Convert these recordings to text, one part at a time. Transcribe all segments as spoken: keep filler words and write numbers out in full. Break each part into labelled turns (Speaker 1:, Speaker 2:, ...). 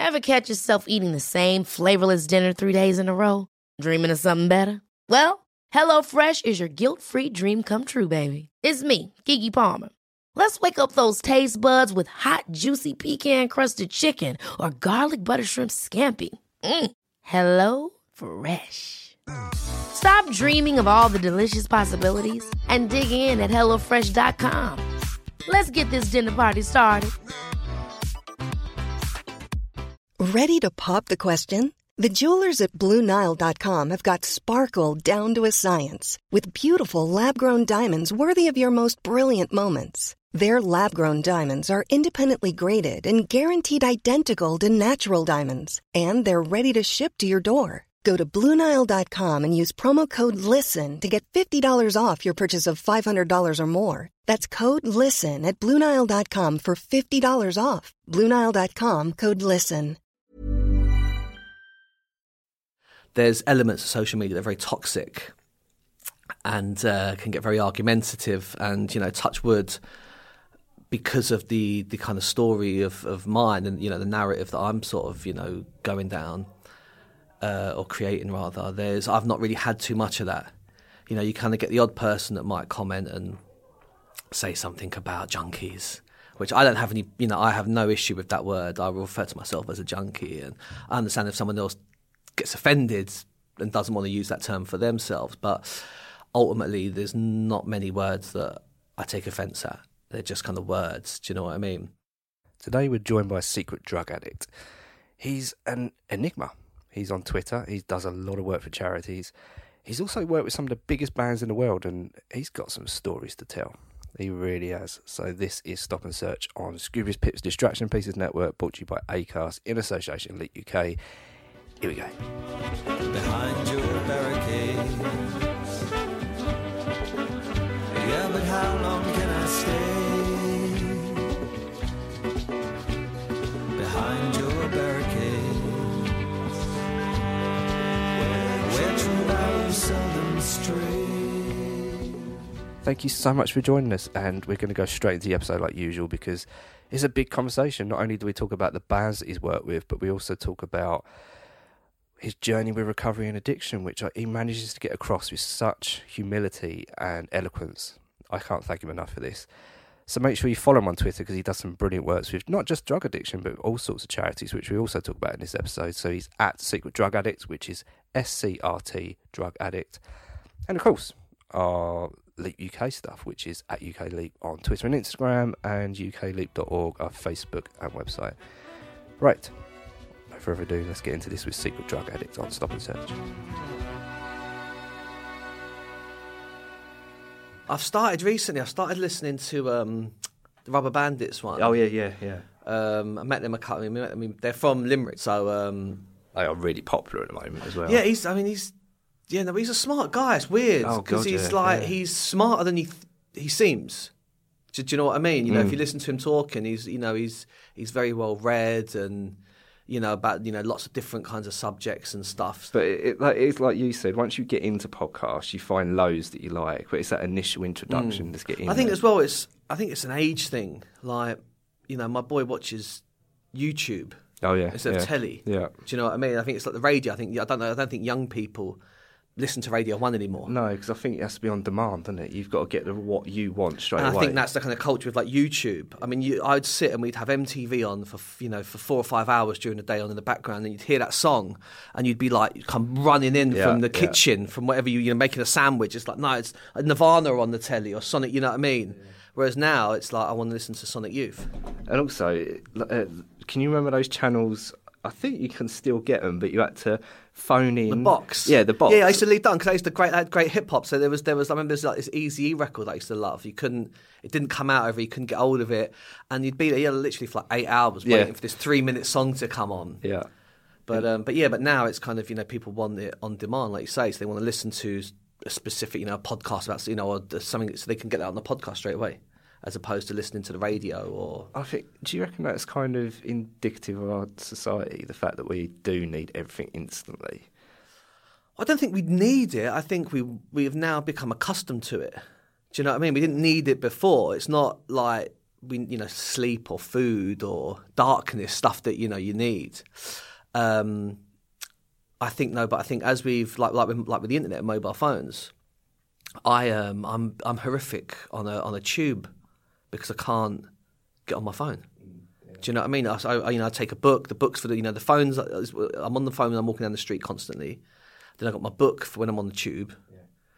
Speaker 1: Ever catch yourself eating the same flavorless dinner three days in a row? Dreaming of something better? Well, HelloFresh is your guilt-free dream come true, baby. It's me, Keke Palmer. Let's wake up those taste buds with hot, juicy pecan-crusted chicken or garlic butter shrimp scampi. Mm. Hello Fresh. Stop dreaming of all the delicious possibilities and dig in at hello fresh dot com. Let's get this dinner party started.
Speaker 2: Ready to pop the question? The jewelers at Blue Nile dot com have got sparkle down to a science with beautiful lab-grown diamonds worthy of your most brilliant moments. Their lab-grown diamonds are independently graded and guaranteed identical to natural diamonds, and they're ready to ship to your door. Go to Blue Nile dot com and use promo code LISTEN to get fifty dollars off your purchase of five hundred dollars or more. That's code LISTEN at Blue Nile dot com for fifty dollars off. Blue Nile dot com, code LISTEN.
Speaker 3: There's elements of social media that are very toxic and uh, can get very argumentative and, you know, touch wood because of the, the kind of story of, of mine and, you know, the narrative that I'm sort of, you know, going down uh, or creating rather. There's I've not really had too much of that. You know, you kind of get the odd person that might comment and say something about junkies, which I don't have any, you know, I have no issue with that word. I will refer to myself as a junkie, and I understand if someone else gets offended and doesn't want to use that term for themselves, but ultimately there's not many words that I take offence at. They're just kind of words, do you know what I mean?
Speaker 4: Today we're joined by a secret drug addict. He's an enigma. He's on Twitter, he does a lot of work for charities. He's also worked with some of the biggest bands in the world, and he's got some stories to tell. He really has. So this is Stop and Search on Scroobius Pip's Distraction Pieces Network, brought to you by Acast in association with Leap U K. Here we go.
Speaker 5: Behind your barricades. Yeah, but how long can I stay? Behind your barricades. Where true values seldom stray.
Speaker 4: Thank you so much for joining us, and we're going to go straight into the episode like usual because it's a big conversation. Not only do we talk about the bands that he's worked with, but we also talk about his journey with recovery and addiction, which he manages to get across with such humility and eloquence. I can't thank him enough for this. So make sure you follow him on Twitter because he does some brilliant works with not just drug addiction, but all sorts of charities, which we also talk about in this episode. So he's at Secret Drug Addict, which is S C R T Drug Addict. And of course, our Leap U K stuff, which is at U K Leap on Twitter and Instagram, and U K leap dot org, our Facebook and website. Right. No further ado, let's get into this with Secret Drug Addict on Stop and Search.
Speaker 3: I've started recently, I've started listening to um, the Rubber Bandits one.
Speaker 4: Oh, yeah, yeah, yeah.
Speaker 3: Um, I met them a couple, I mean, I mean they're from Limerick, so... Um,
Speaker 4: they are really popular at the moment as well.
Speaker 3: Yeah, he's, I mean, he's, yeah, no, he's a smart guy, it's weird, because
Speaker 4: oh,
Speaker 3: he's
Speaker 4: yeah,
Speaker 3: like,
Speaker 4: yeah.
Speaker 3: he's smarter than he he seems. Do, do you know what I mean? You know,
Speaker 4: mm.
Speaker 3: if you listen to him talking, he's, you know, he's he's very well read and... you know, about, you know, lots of different kinds of subjects and stuff.
Speaker 4: But it, it, like, it's like you said, once you get into podcasts, you find loads that you like, but it's that initial introduction
Speaker 3: mm.
Speaker 4: to get in.
Speaker 3: I think
Speaker 4: there.
Speaker 3: as well, it's I think it's an age thing. Like, you know, my boy watches YouTube.
Speaker 4: Oh, yeah.
Speaker 3: Instead
Speaker 4: yeah.
Speaker 3: of telly.
Speaker 4: Yeah.
Speaker 3: Do you know what I mean? I think it's like the radio. I think, I don't know, I don't think young people listen to Radio one anymore.
Speaker 4: No, because I think it has to be on demand, doesn't it? You've got to get the, what you want straight
Speaker 3: and
Speaker 4: away.
Speaker 3: I think that's the kind of culture with like YouTube. I mean, you, I'd sit and we'd have M T V on for, you know, for four or five hours during the day on in the background, and you'd hear that song and you'd be like, come running in
Speaker 4: yeah,
Speaker 3: from the
Speaker 4: yeah.
Speaker 3: kitchen, from whatever you, you're making a sandwich. It's like, no, it's Nirvana on the telly or Sonic, you know what I mean? Yeah. Whereas now it's like, I want to listen to Sonic Youth.
Speaker 4: And also, uh, can you remember those channels? I think you can still get them, but you had to phone in
Speaker 3: the box.
Speaker 4: Yeah, the box.
Speaker 3: Yeah, I used to lead down because I used to great, I had great hip hop. So there was, there was. I remember there's like this Eazy-E record I used to love. You couldn't, it didn't come out over. You couldn't get hold of it, and you'd be there, yeah, literally for like eight hours waiting
Speaker 4: yeah.
Speaker 3: for this three-minute song to come on.
Speaker 4: Yeah,
Speaker 3: but um, but yeah, but now it's kind of, you know, people want it on demand, like you say, so they want to listen to a specific, you know, a podcast about, you know, or something, so they can get that on the podcast straight away, as opposed to listening to the radio. Or
Speaker 4: I think, do you reckon that's kind of indicative of our society, the fact that we do need everything instantly?
Speaker 3: I don't think we need it. I think we we have now become accustomed to it. Do you know what I mean? We didn't need it before. It's not like we you know sleep or food or darkness, stuff that you know you need. Um, I think no, but I think as we've like like with, like with the internet and mobile phones, I um I'm I'm horrific on a on a tube because I can't get on my phone. Do you know what I mean? I, I, you know, I take a book. The books for the, you know, the phones. I'm on the phone when I'm walking down the street constantly. Then I got my book for when I'm on the tube, yeah.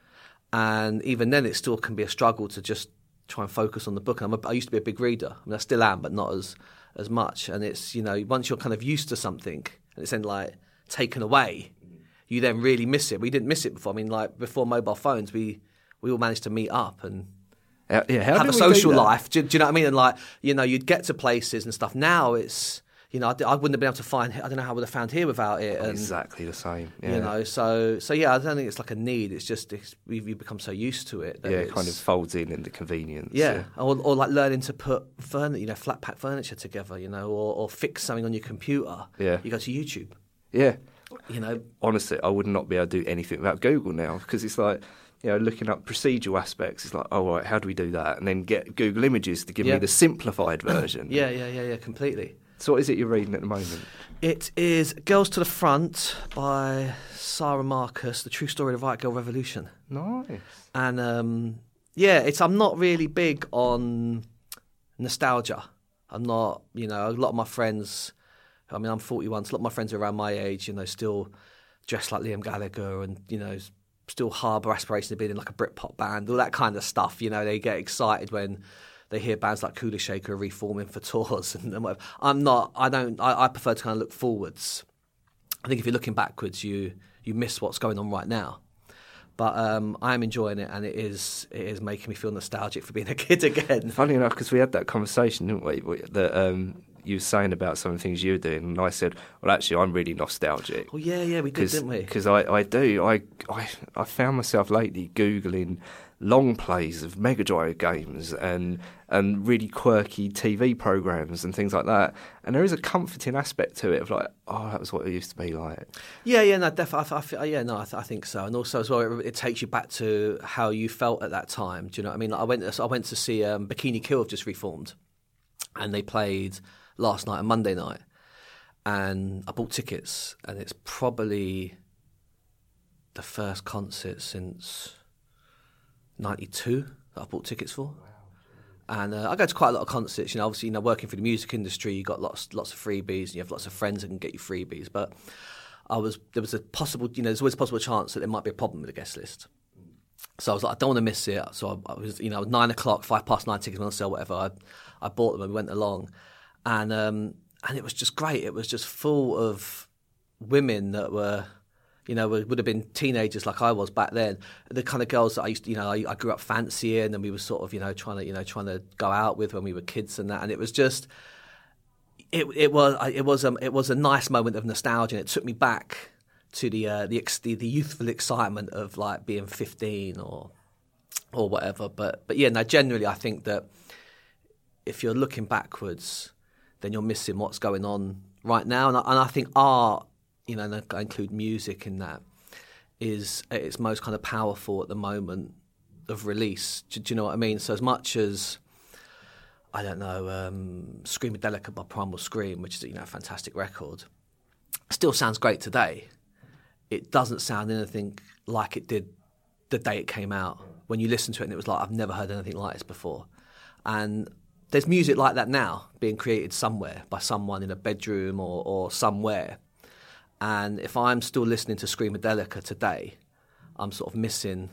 Speaker 3: And even then, it still can be a struggle to just try and focus on the book. And I'm a, I used to be a big reader. I mean, I still am, but not as as much. And it's you know, once you're kind of used to something and it's then like taken away, you then really miss it. We didn't miss it before. I mean, like before mobile phones, we we all managed to meet up and.
Speaker 4: Uh, yeah, how
Speaker 3: have a social life. Do, do you know what I mean? And like, you know, you'd get to places and stuff. Now it's, you know, I, I wouldn't have been able to find. I don't know how I would have found here without it. And,
Speaker 4: exactly the same. Yeah.
Speaker 3: You know, so so yeah, I don't think it's like a need. It's just it's, we've you become so used to it. That
Speaker 4: yeah, it kind of folds in in the convenience.
Speaker 3: Yeah,
Speaker 4: yeah.
Speaker 3: Or, or like learning to put furniture, you know, flat pack furniture together. You know, or, or fix something on your computer.
Speaker 4: Yeah,
Speaker 3: you go to YouTube.
Speaker 4: Yeah,
Speaker 3: you know,
Speaker 4: honestly, I would not be able to do anything without Google now because it's like. You know, looking up procedural aspects, it's like, oh, right, how do we do that? And then get Google Images to give
Speaker 3: yeah.
Speaker 4: me the simplified version.
Speaker 3: yeah, yeah, yeah, yeah, completely.
Speaker 4: So what is it you're reading at the moment?
Speaker 3: It is Girls to the Front by Sarah Marcus, the true story of the Riot Girl Revolution.
Speaker 4: Nice.
Speaker 3: And, um, yeah, it's. I'm not really big on nostalgia. I'm not, you know, a lot of my friends, I mean, I'm forty-one, so a lot of my friends are around my age, you know, still dressed like Liam Gallagher and, you know, still harbour aspirations of being in like a Britpop band, all that kind of stuff. You know, they get excited when they hear bands like Kula Shaker reforming for tours and, and whatever. I'm not. I don't. I, I prefer to kind of look forwards. I think if you're looking backwards, you you miss what's going on right now. But um, I'm enjoying it, and it is it is making me feel nostalgic for being a kid again.
Speaker 4: Funny enough, because we had that conversation, didn't we? That um, you were saying about some of the things you were doing, and I said, well, actually, I'm really nostalgic.
Speaker 3: Well, yeah, yeah, we did, didn't we?
Speaker 4: Because I, I do. I, I, I found myself lately Googling long plays of Mega Drive games and and really quirky T V programs and things like that. And there is a comforting aspect to it of like, oh, that was what it used to be like.
Speaker 3: Yeah, yeah, no, definitely. I, I, yeah, no, I, th- I think so. And also as well, it, it takes you back to how you felt at that time. Do you know what I mean? Like I went, I went to see um, Bikini Kill have just reformed, and they played last night and Monday night, and I bought tickets, and it's probably the first concert since ninety-two that I bought tickets for. Wow. And uh, I go to quite a lot of concerts. You know, obviously, you know, working for the music industry, you got lots, lots of freebies, and you have lots of friends that can get you freebies. But I was, there was a possible, you know, there's always a possible chance that there might be a problem with the guest list. So I was like, I don't want to miss it. So I, I was, you know, nine o'clock, five past nine tickets on sale, whatever. I, I bought them and we went along, and um, and it was just great. It was just full of women that were, you know, would have been teenagers like I was back then. The kind of girls that I used to, you know, I, I grew up fancying, and we were sort of, you know, trying to, you know, trying to go out with when we were kids and that. And it was just, it it was it was a it was a nice moment of nostalgia. And it took me back to the uh, the, ex, the the youthful excitement of like being fifteen or or whatever. But but yeah, no, generally I think that if you're looking backwards, then you're missing what's going on right now. And I, and I think art, you know, and I include music in that, is at its most kind of powerful at the moment of release. Do, do you know what I mean? So as much as, I don't know, um, Screamadelica by Primal Scream, which is, you know, a fantastic record, still sounds great today. It doesn't sound anything like it did the day it came out. When you listen to it and it was like, I've never heard anything like this before. And there's music like that now being created somewhere by someone in a bedroom or, or somewhere. And if I'm still listening to Screamadelica today, I'm sort of missing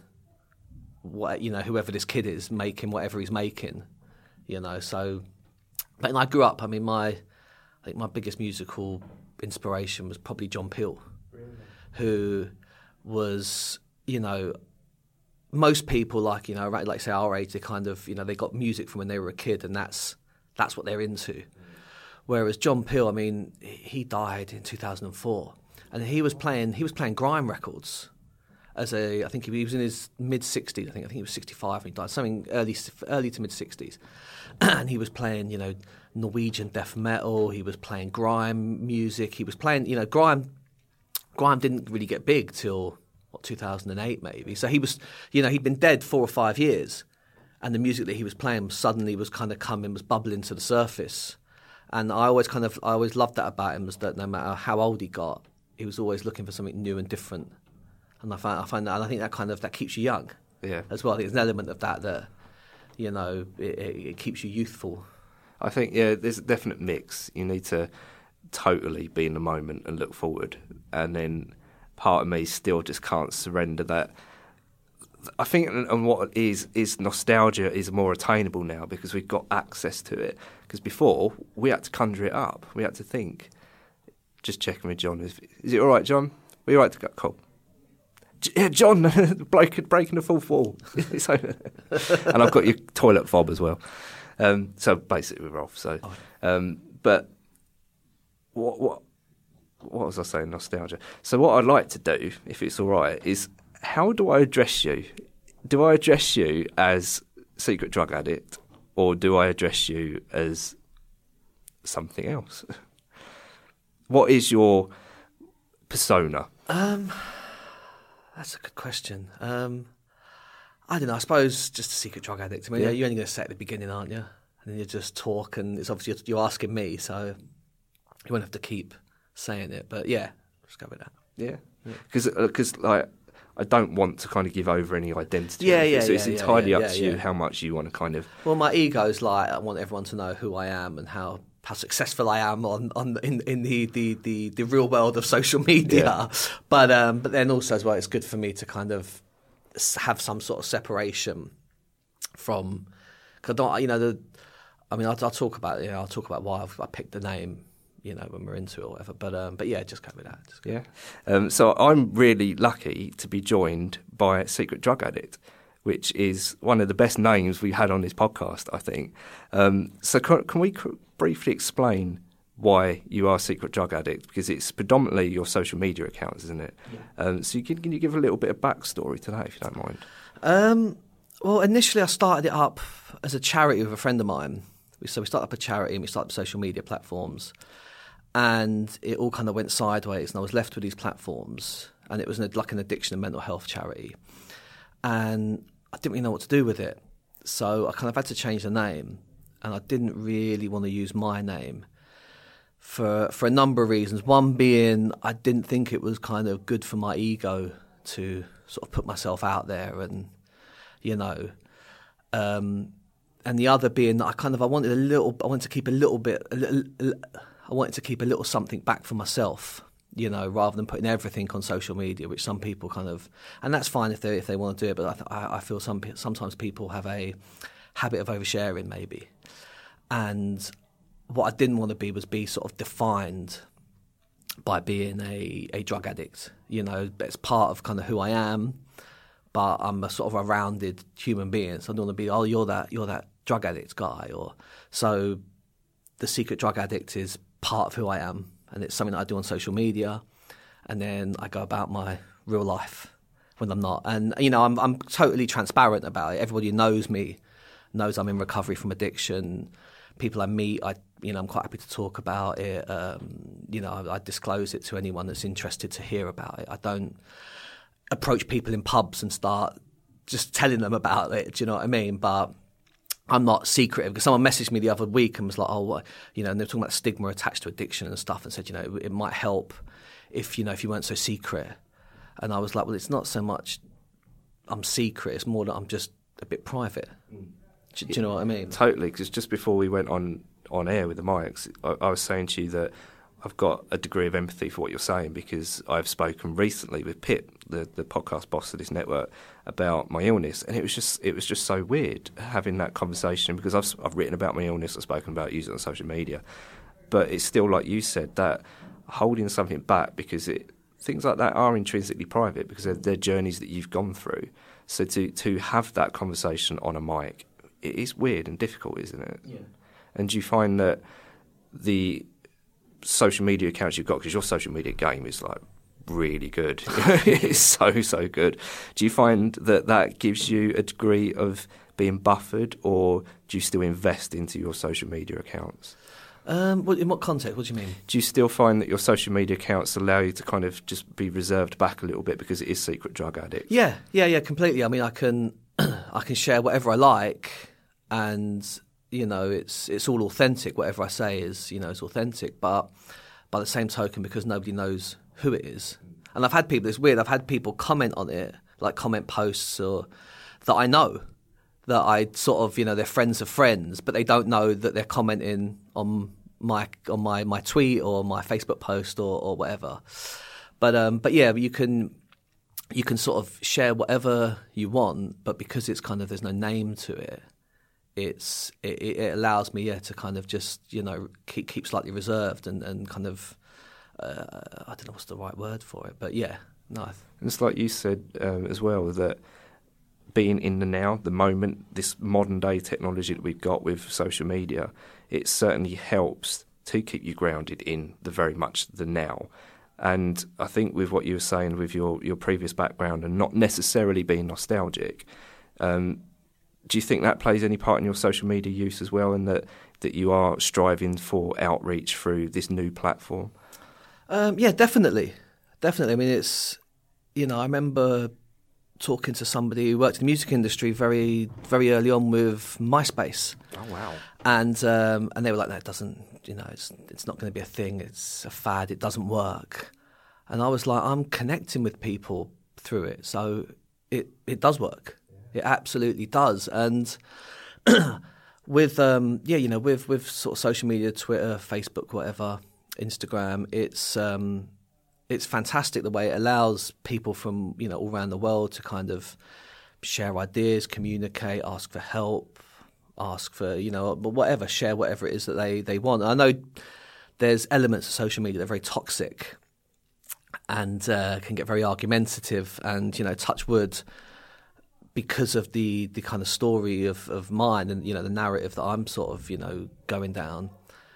Speaker 3: what, you know, whoever this kid is making whatever he's making, you know. So, but I grew up. I mean, my, I think my biggest musical inspiration was probably John Peel, really? Who was, you know, most people like, you know, like say our age, they kind of, you know, they got music from when they were a kid, and that's that's what they're into. Mm. Whereas John Peel, I mean, he died in two thousand four, and he was playing he was playing grime records as a, I think he was in his mid sixties. I think I think he was sixty-five when he died, something early early to mid sixties, and he was playing, you know, Norwegian death metal. He was playing grime music. He was playing, you know, grime. Grime didn't really get big till what two thousand eight maybe. So he was, you know, he'd been dead four or five years, and the music that he was playing suddenly was kind of coming, was bubbling to the surface. And I always kind of, I always loved that about him, was that no matter how old he got, he was always looking for something new and different. And I find, I find that, and I think that kind of, that keeps you young.
Speaker 4: Yeah.
Speaker 3: As well. I think there's an element of that that, you know, it, it, it keeps you youthful.
Speaker 4: I think, yeah, there's a definite mix. You need to totally be in the moment and look forward. And then part of me still just can't surrender that. I think, and what is is nostalgia is more attainable now because we've got access to it. Because before, we had to conjure it up. We had to think. Just checking with John. Is, is it all right, John? Are you all right to go? Cool. Yeah, John, breaking breaking the fourth wall. And I've got your toilet fob as well. Um, so basically, we're off. So, um, but what what what was I saying? Nostalgia. So what I'd like to do, if it's all right, is how do I address you? Do I address you as secret drug addict, or do I address you as something else? What is your persona?
Speaker 3: Um, that's a good question. Um, I don't know. I suppose just a secret drug addict. I mean,
Speaker 4: Yeah.
Speaker 3: you're only going to say at the beginning, aren't you? And then you just talk, and it's obviously you're asking me, so you won't have to keep saying it. But yeah, just go with that.
Speaker 4: Yeah, because because like I don't want to kind of give over any identity.
Speaker 3: Yeah,
Speaker 4: or anything,
Speaker 3: yeah,
Speaker 4: So it's
Speaker 3: yeah, yeah,
Speaker 4: entirely
Speaker 3: yeah,
Speaker 4: up
Speaker 3: yeah,
Speaker 4: to you
Speaker 3: yeah.
Speaker 4: how much you want to kind of.
Speaker 3: Well, my ego's like I want everyone to know who I am and how, how successful I am on, on in in the, the, the, the real world of social media.
Speaker 4: Yeah.
Speaker 3: But um, but then also as well, it's good for me to kind of s- have some sort of separation from. Cause I don't, you know, the. I mean, I'll, I'll talk about you know, I'll talk about why I've, I picked the name, you know, when we're into it or whatever. But um, but yeah, just go with that. Just go.
Speaker 4: Yeah. Um, so I'm really lucky to be joined by Secret Drug Addict, which is one of the best names we had on this podcast, I think. Um, so can, can we cr- briefly explain why you are Secret Drug Addict? Because it's predominantly your social media accounts, isn't it? Yeah. Um, so you can, can you give a little bit of backstory to that, if you don't mind?
Speaker 3: Um, well, initially I started it up as a charity with a friend of mine. So we started up a charity and we started up social media platforms. And it all kind of went sideways, and I was left with these platforms, and it was an, like an addiction and mental health charity. And I didn't really know what to do with it. So I kind of had to change the name, and I didn't really want to use my name for for a number of reasons. One being I didn't think it was kind of good for my ego to sort of put myself out there and, you know... Um, and the other being that I kind of I wanted a little I wanted to keep a little bit a little, I wanted to keep a little something back for myself, you know, rather than putting everything on social media, which some people kind of, and that's fine if they if they want to do it, but I, th- I, I feel some sometimes people have a habit of oversharing maybe, and what I didn't want to be was be sort of defined by being a, a drug addict, you know, it's part of kind of who I am. But I'm a sort of a rounded human being, so I don't want to be, oh, you're that, you're that drug addict guy, or so. The secret drug addict is part of who I am, and it's something that I do on social media, and then I go about my real life when I'm not, and you know, I'm I'm totally transparent about it. Everybody who knows me knows I'm in recovery from addiction. People I meet, I you know, I'm quite happy to talk about it. Um, you know, I, I disclose it to anyone that's interested to hear about it. I don't approach people in pubs and start just telling them about it, do you know what I mean? But I'm not secretive, because someone messaged me the other week and was like, oh, what, you know, and they were talking about stigma attached to addiction and stuff, and said, you know, it, it might help if, you know, if you weren't so secret. And I was like, well, it's not so much I'm secret, it's more that I'm just a bit private. Mm. Do, do you know what I mean?
Speaker 4: Totally, because just before we went on, on air with the mics, I, I was saying to you that I've got a degree of empathy for what you're saying, because I've spoken recently with Pip, the, the podcast boss of this network, about my illness, and it was just it was just so weird having that conversation, because I've I've written about my illness, I've spoken about using it on social media, but it's still, like you said, that holding something back, because it things like that are intrinsically private, because they're, they're journeys that you've gone through. So to to have that conversation on a mic, it is weird and difficult, isn't it? Yeah. And do you find that the social media accounts you've got, because your social media game is like really good, it's so so good, do you find that that gives you a degree of being buffered, or do you still invest into your social media accounts?
Speaker 3: Um, what, in what context? What do you mean?
Speaker 4: Do you still find that your social media accounts allow you to kind of just be reserved back a little bit because it is Secret Drug Addict?
Speaker 3: Yeah, yeah, yeah, completely. I mean, I can, I can share whatever I like, and you know, it's it's all authentic. Whatever I say is, you know, it's authentic. But by the same token, because nobody knows who it is, and I've had people. It's weird. I've had people comment on it, like comment posts or that I know, that I sort of, you know, they're friends of friends, but they don't know that they're commenting on my on my, my tweet or my Facebook post or, or whatever. But um, but yeah, you can you can sort of share whatever you want, but because it's kind of there's no name to it, it's it, it allows me yeah to kind of just, you know, keep keep slightly reserved and, and kind of uh, I don't know what's the right word for it, but yeah, no.
Speaker 4: And it's like you said um, as well, that being in the now, the moment, this modern day technology that we've got with social media, it certainly helps to keep you grounded in the very much the now. And I think with what you were saying with your, your previous background and not necessarily being nostalgic, um, do you think that plays any part in your social media use as well, and that, that you are striving for outreach through this new platform?
Speaker 3: Um, yeah, definitely. Definitely. I mean, it's, you know, I remember talking to somebody who worked in the music industry very, very early on with MySpace.
Speaker 4: Oh, wow.
Speaker 3: And um, and they were like, no, it doesn't, you know, it's it's not going to be a thing. It's a fad. It doesn't work. And I was like, I'm connecting with people through it. So it, it does work. It absolutely does. And with, um, yeah, you know, with, with sort of social media, Twitter, Facebook, whatever, Instagram, it's um, it's fantastic the way it allows people from, you know, all around the world to kind of share ideas, communicate, ask for help, ask for, you know, whatever, share whatever it is that they, they want. I know there's elements of social media that are very toxic and uh, can get very argumentative and, you know, touch wood, because of the, the kind of story of, of mine and, you know, the narrative that I'm sort of, you know, going down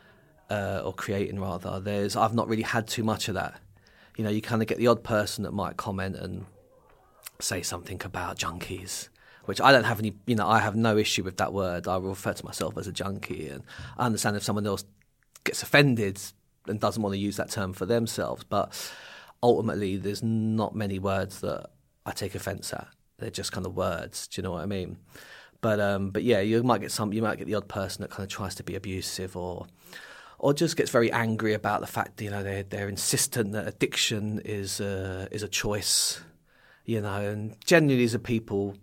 Speaker 3: uh, or creating rather. There's I've not really had too much of that. You know, you kind of get the odd person that might comment and say something about junkies, which I don't have any, you know, I have no issue with that word. I refer to myself as a junkie, and I understand if someone else gets offended and doesn't want to use that term for themselves, but ultimately there's not many words that I take offence at. They're just kind of words, do you know what I mean? But um, but yeah, you might get some, you might get the odd person that kind of tries to be abusive or or just gets very angry about the fact that, you know, they're they're insistent that addiction is a, is a choice, you know, and generally these are people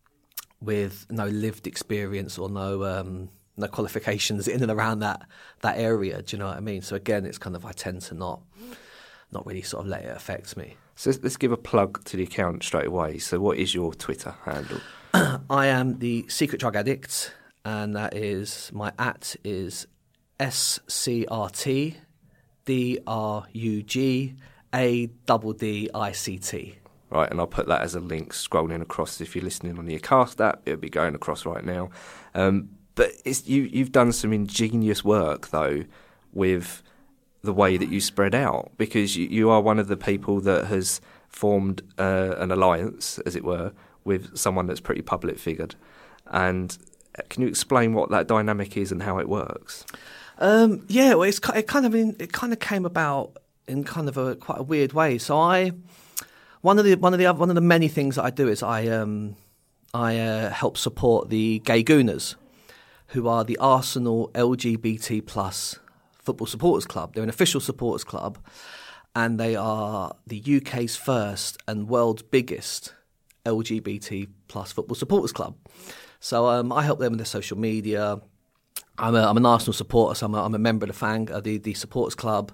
Speaker 3: with no lived experience or no um, no qualifications in and around that that area. Do you know what I mean? So again, it's kind of I tend to not not really sort of let it affect me.
Speaker 4: So let's give a plug to the account straight away. So what is your Twitter handle?
Speaker 3: I am the Secret Drug Addict, and that is my at is S C R T D R U G A D D I C T.
Speaker 4: Right, and I'll put that as a link scrolling across. If you're listening on the Acast app, it'll be going across right now. Um, but it's, you, you've done some ingenious work, though, with the way that you spread out, because you, you are one of the people that has formed uh, an alliance, as it were, with someone that's pretty public figured. And can you explain what that dynamic is and how it works?
Speaker 3: Um, yeah, well, it's it kind of it kind of came about in kind of a quite a weird way. So I one of the one of the one of the many things that I do is I um, I uh, help support the Gay Gooners, who are the Arsenal L G B T plus football supporters club. They're an official supporters club, and they are the U K's first and world's biggest L G B T plus football supporters club. So um, I help them with their social media. I'm, a, I'm an Arsenal supporter, so I'm a, I'm a member of the fan, uh, the the supporters club,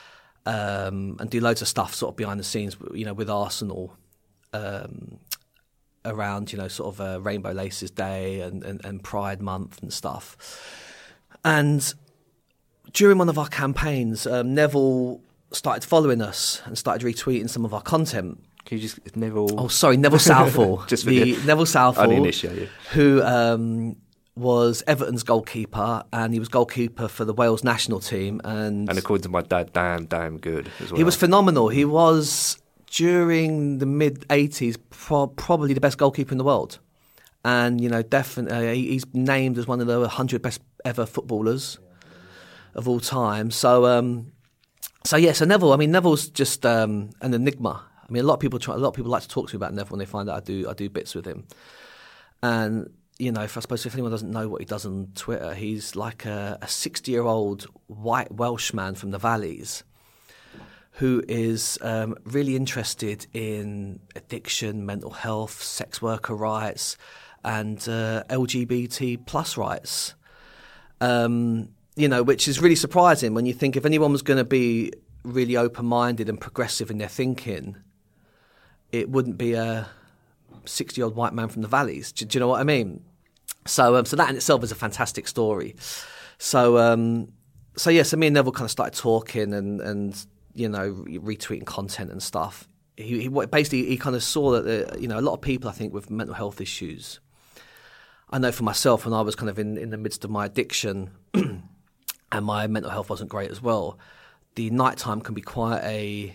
Speaker 3: um, and do loads of stuff sort of behind the scenes, you know, with Arsenal um, around, you know, sort of uh, Rainbow Laces Day and, and, and Pride Month and stuff. And during one of our campaigns, um, Neville started following us and started retweeting some of our content.
Speaker 4: Can you just Neville?
Speaker 3: Oh, sorry, Neville Southall.
Speaker 4: Just
Speaker 3: the Neville Southall,
Speaker 4: uninitiate you.
Speaker 3: who um, was Everton's goalkeeper, and he was goalkeeper for the Wales national team. And
Speaker 4: and according to my dad, damn, damn good as well.
Speaker 3: He was phenomenal. He was, during the mid eighties, pro- probably the best goalkeeper in the world. And, you know, definitely uh, he's named as one of the one hundred best ever footballers of all time. So, um, so yeah, so Neville, I mean, Neville's just um, an enigma. I mean, a lot of people try, a lot of people like to talk to me about Neville when they find out I do I do bits with him. And, you know, if I suppose if anyone doesn't know what he does on Twitter, he's like a sixty-year-old white Welshman from the valleys who is um, really interested in addiction, mental health, sex worker rights, and uh, L G B T plus rights. Um, you know, which is really surprising when you think if anyone was going to be really open-minded and progressive in their thinking, it wouldn't be a sixty-year-old white man from the valleys. Do, do you know what I mean? So, um, so that in itself is a fantastic story. So, um, so yeah, so me and Neville kind of started talking and, and you know, retweeting content and stuff. He, he basically he kind of saw that the, you know, a lot of people I think with mental health issues. I know for myself when I was kind of in, in the midst of my addiction and my mental health wasn't great as well, the nighttime can be quite a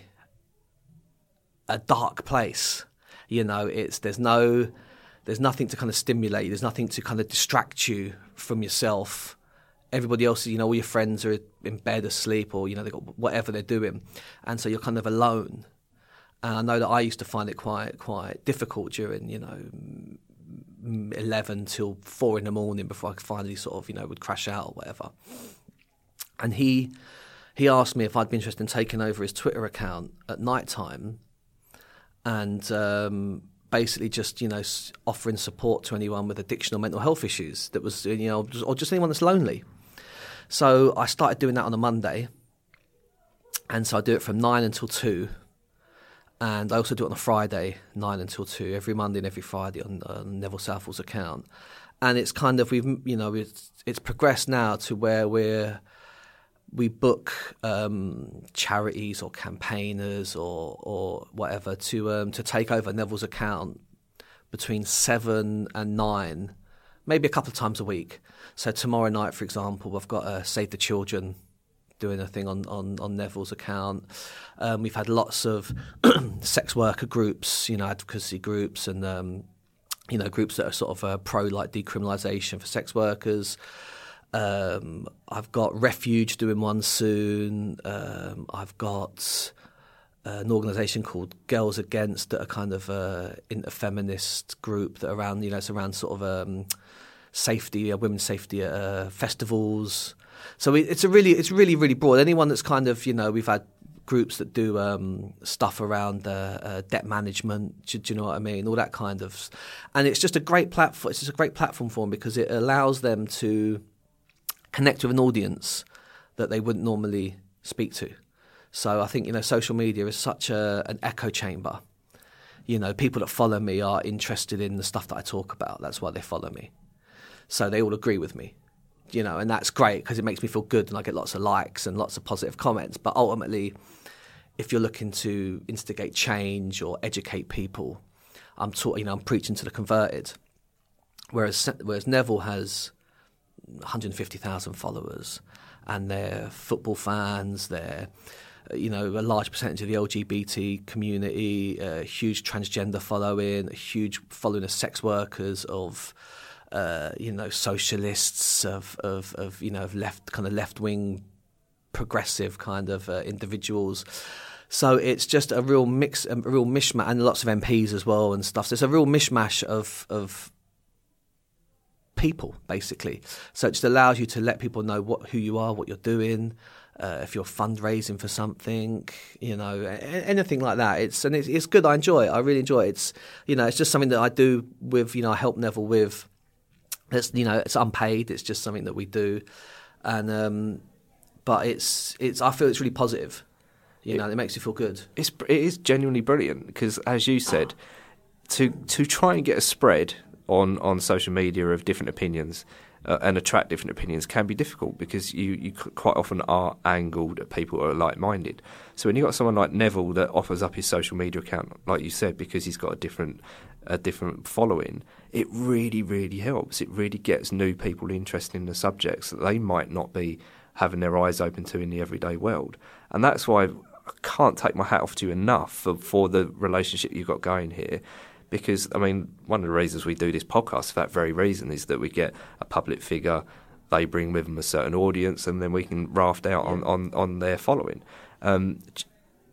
Speaker 3: a dark place. You know, it's there's no there's nothing to kind of stimulate you, there's nothing to kind of distract you from yourself. Everybody else, you know, all your friends are in bed asleep or, you know, they've got whatever they're doing. And so you're kind of alone. And I know that I used to find it quite quite difficult during, you know, eleven till four in the morning before I finally sort of, you know, would crash out or whatever. And he he asked me if I'd be interested in taking over his Twitter account at night time and um, basically just, you know, offering support to anyone with addiction or mental health issues that was, you know, or just anyone that's lonely. So I started doing that on a Monday. And so I do it from nine until two. And I also do it on a Friday, nine until two, every Monday and every Friday on, on Neville Southall's account. And it's kind of, we've, you know, it's, it's progressed now to where we're, we book um, charities or campaigners or or whatever to um, to take over Neville's account between seven and nine, maybe a couple of times a week. So tomorrow night, for example, we've got uh, Save the Children doing a thing on, on, on Neville's account. Um, we've had lots of sex worker groups, you know, advocacy groups and, um, you know, groups that are sort of uh, pro, like, decriminalisation for sex workers. Um, I've got Refuge doing one soon. Um, I've got uh, an organisation called Girls Against that are kind of a inter-feminist group that are around, you know, it's around sort of um, safety, uh, women's safety at uh, festivals. So it, it's a really, it's really, really broad. Anyone that's kind of, you know, we've had groups that do um, stuff around uh, uh, debt management. Do, do you know what I mean? All that kind of, and it's just a great platform. It's just a great platform for them because it allows them to connect with an audience that they wouldn't normally speak to. So I think, you know, social media is such a, an echo chamber. You know, people that follow me are interested in the stuff that I talk about. That's why they follow me. So they all agree with me, you know, and that's great because it makes me feel good and I get lots of likes and lots of positive comments. But ultimately, if you're looking to instigate change or educate people, I'm taught, you know, I'm preaching to the converted. Whereas whereas Neville has one hundred fifty thousand followers and they're football fans, they're, you know, a large percentage of the L G B T community, a huge transgender following, a huge following of sex workers, of, uh, you know, socialists, of, of, of, you know, of left, kind of left-wing, progressive kind of uh, individuals. So it's just a real mix, a real mishmash, and lots of M Ps as well and stuff. So it's a real mishmash of of people, basically. So it just allows you to let people know what who you are, what you're doing, uh, if you're fundraising for something, you know, anything like that. It's and it's, it's good. I enjoy it. I really enjoy it. It's, you know, it's just something that I do with, you know, I help Neville with. It's, you know, it's unpaid. It's just something that we do, and um, but it's it's. I feel it's really positive. You know, it, it makes you feel good.
Speaker 4: It's it is genuinely brilliant because, as you said, to to try and get a spread on, on social media of different opinions uh, and attract different opinions can be difficult because you, you quite often are angled at people who are like-minded. So when you've got someone like Neville that offers up his social media account, like you said, because he's got a different a different following, it really, really helps. It really gets new people interested in the subjects that they might not be having their eyes open to in the everyday world. And that's why I can't take my hat off to you enough for, for the relationship you've got going here. Because, I mean, one of the reasons we do this podcast for that very reason is that we get a public figure, they bring with them a certain audience, and then we can raft out on, on, on their following. Um,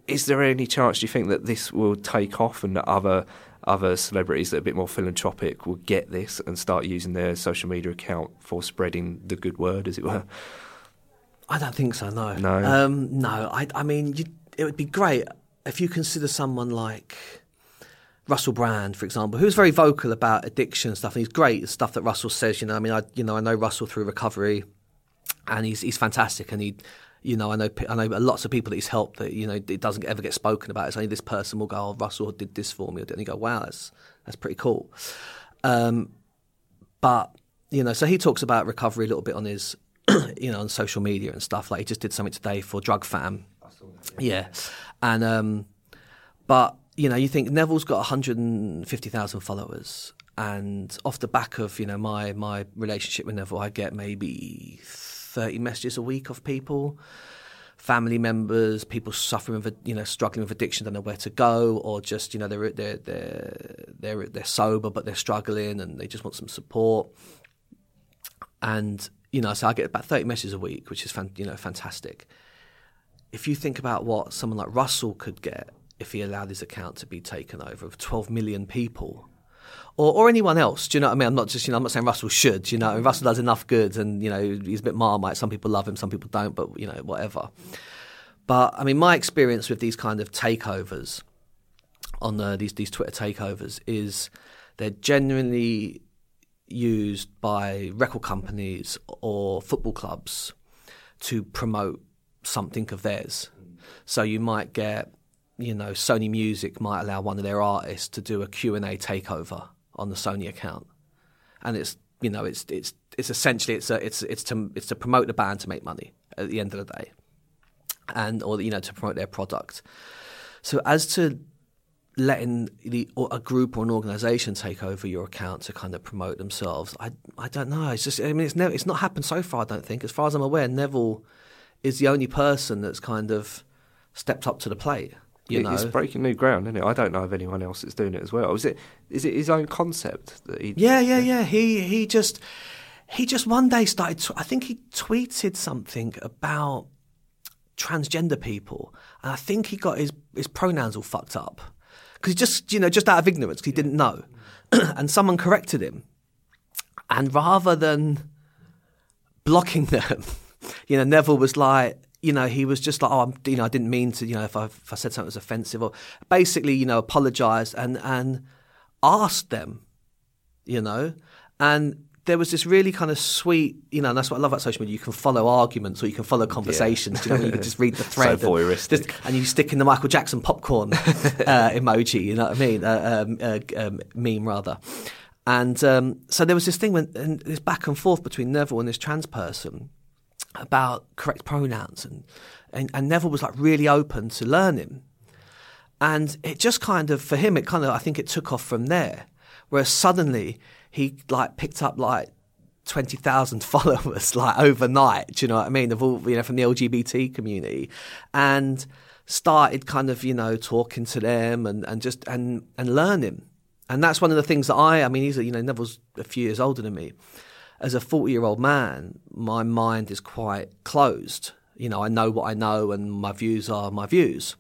Speaker 4: is there any chance, do you think, that this will take off and that other other celebrities that are a bit more philanthropic will get this and start using their social media account for spreading the good word, as it were?
Speaker 3: I don't think so, no.
Speaker 4: No?
Speaker 3: Um, no, I, I mean, you, it would be great if you consider someone like Russell Brand, for example, who's very vocal about addiction and stuff, and he's great, the stuff that Russell says, you know, I mean, I, you know, I know Russell through recovery, and he's he's fantastic, and he, you know, I know I know lots of people that he's helped that, you know, it doesn't ever get spoken about. It's only this person will go, oh, Russell did this for me, and you go, wow, that's that's pretty cool. Um, but you know, so he talks about recovery a little bit on his, you know, on social media and stuff. Like he just did something today for Drug Fam. I saw that, yeah. yeah, and um, but you know, you think Neville's got one hundred fifty thousand followers, and off the back of, you know, my my relationship with Neville, I get maybe thirty messages a week of people, family members, people suffering with, you know, struggling with addiction, don't know where to go, or just, you know, they're they're they're they're, they're sober but they're struggling and they just want some support. And you know, so I get about thirty messages a week, which is fan, you know, fantastic. If you think about what someone like Russell could get if he allowed his account to be taken over, of twelve million people. Or, or anyone else, do you know what I mean? I'm not just, you know, I'm not saying Russell should, you know, Russell does enough good, and, you know, he's a bit Marmite. Some people love him, some people don't, but, you know, whatever. But, I mean, my experience with these kind of takeovers, on the, these, these Twitter takeovers, is they're genuinely used by record companies or football clubs to promote something of theirs. So you might get, you know, Sony Music might allow one of their artists to do a Q and A takeover on the Sony account, and it's, you know, it's it's it's essentially it's a, it's it's to it's to promote the band to make money at the end of the day, and or, you know, to promote their product. So as to letting the or a group or an organisation take over your account to kind of promote themselves, I I don't know. It's just, I mean, it's never it's not happened so far. I don't think, as far as I'm aware, Neville is the only person that's kind of stepped up to the plate. You know,
Speaker 4: it's breaking new ground, isn't it? I don't know of anyone else that's doing it as well. Is it? Is it his own concept that he?
Speaker 3: Yeah, yeah, yeah. He he just he just one day started. T- I think he tweeted something about transgender people, and I think he got his his pronouns all fucked up because he just, you know, just out of ignorance, because he didn't know, and someone corrected him, and rather than blocking them, you know, Neville was like, you know, he was just like, oh, I'm, you know, I didn't mean to, you know, if I, if I said something that was offensive, or basically, you know, apologised and, and asked them, you know, and there was this really kind of sweet, you know, and that's what I love about social media. You can follow arguments, or you can follow conversations. Yeah. You know, you can just read the thread.
Speaker 4: So voyeuristic.
Speaker 3: And, just, and you stick in the Michael Jackson popcorn uh, emoji, you know what I mean? Uh, um, uh, um, meme, rather. And um, so there was this thing, when, and this back and forth between Neville and this trans person about correct pronouns, and, and and Neville was like really open to learning, and it just kind of, for him, it kind of, I think it took off from there, where suddenly he like picked up like twenty thousand followers like overnight, do you know what I mean, of all, you know, from the L G B T community, and started kind of, you know, talking to them and, and just and and learning. And that's one of the things that I I mean, he's, you know, Neville's a few years older than me. As a forty-year-old man, my mind is quite closed. You know, I know what I know, and my views are my views.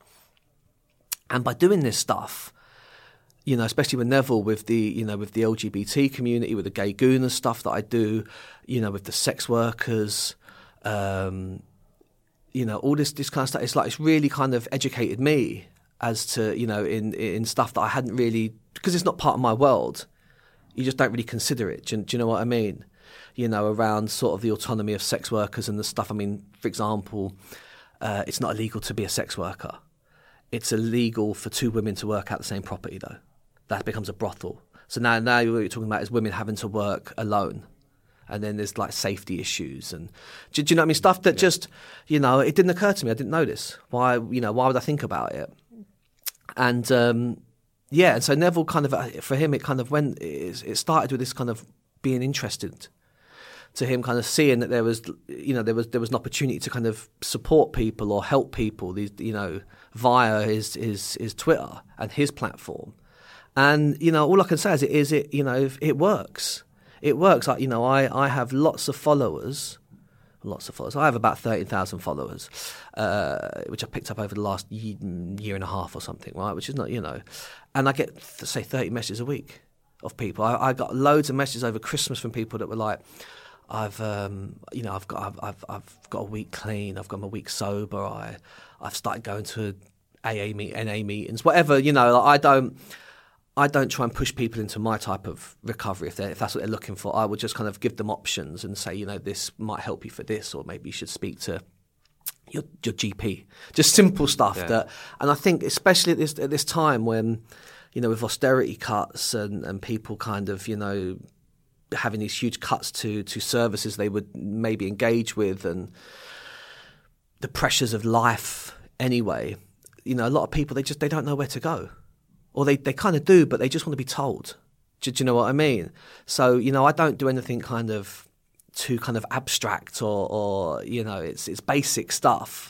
Speaker 3: And by doing this stuff, you know, especially with Neville, with the, you know, with the L G B T community, with the gay Gooner stuff that I do, you know, with the sex workers, um, you know, all this this kind of stuff. It's like, it's really kind of educated me as to, you know, in in stuff that I hadn't really, because it's not part of my world. You just don't really consider it. Do you, do you know what I mean? You know, around sort of the autonomy of sex workers and the stuff. I mean, for example, uh, it's not illegal to be a sex worker. It's illegal for two women to work out the same property, though. That becomes a brothel. So now, now what you're talking about is women having to work alone. And then there's like safety issues. And do, do you know what I mean? Stuff that just, you know, it didn't occur to me. I didn't know this. Why, you know, why would I think about it? And, um, yeah, and so Neville kind of, for him, it kind of went, it started with this kind of being interested, to him kind of seeing that there was, you know, there was there was an opportunity to kind of support people or help people, these, you know, via his his his Twitter and his platform. And, you know, all I can say is it is it, you know, it works. It works. Like, you know, I, I have lots of followers lots of followers. I have about thirteen thousand followers, uh, which I picked up over the last year, year and a half or something, right? Which is not, you know, and I get, say, thirty messages a week of people. I, I got loads of messages over Christmas from people that were like, I've, um, you know, I've got, I've, I've, I've got a week clean. I've got my week sober. I, I've started going to A A meet, N A meetings, whatever. You know, like I don't, I don't try and push people into my type of recovery if they if that's what they're looking for. I would just kind of give them options and say, you know, this might help you for this, or maybe you should speak to your your G P. Just simple stuff
Speaker 4: yeah.
Speaker 3: that, and I think especially at this at this time when, you know, with austerity cuts and, and people kind of, you know, having these huge cuts to, to services they would maybe engage with, and the pressures of life anyway, you know, a lot of people, they just, they don't know where to go. Or they, they kind of do, but they just want to be told. Do, do you know what I mean? So, you know, I don't do anything kind of too kind of abstract or, or you know, it's it's basic stuff.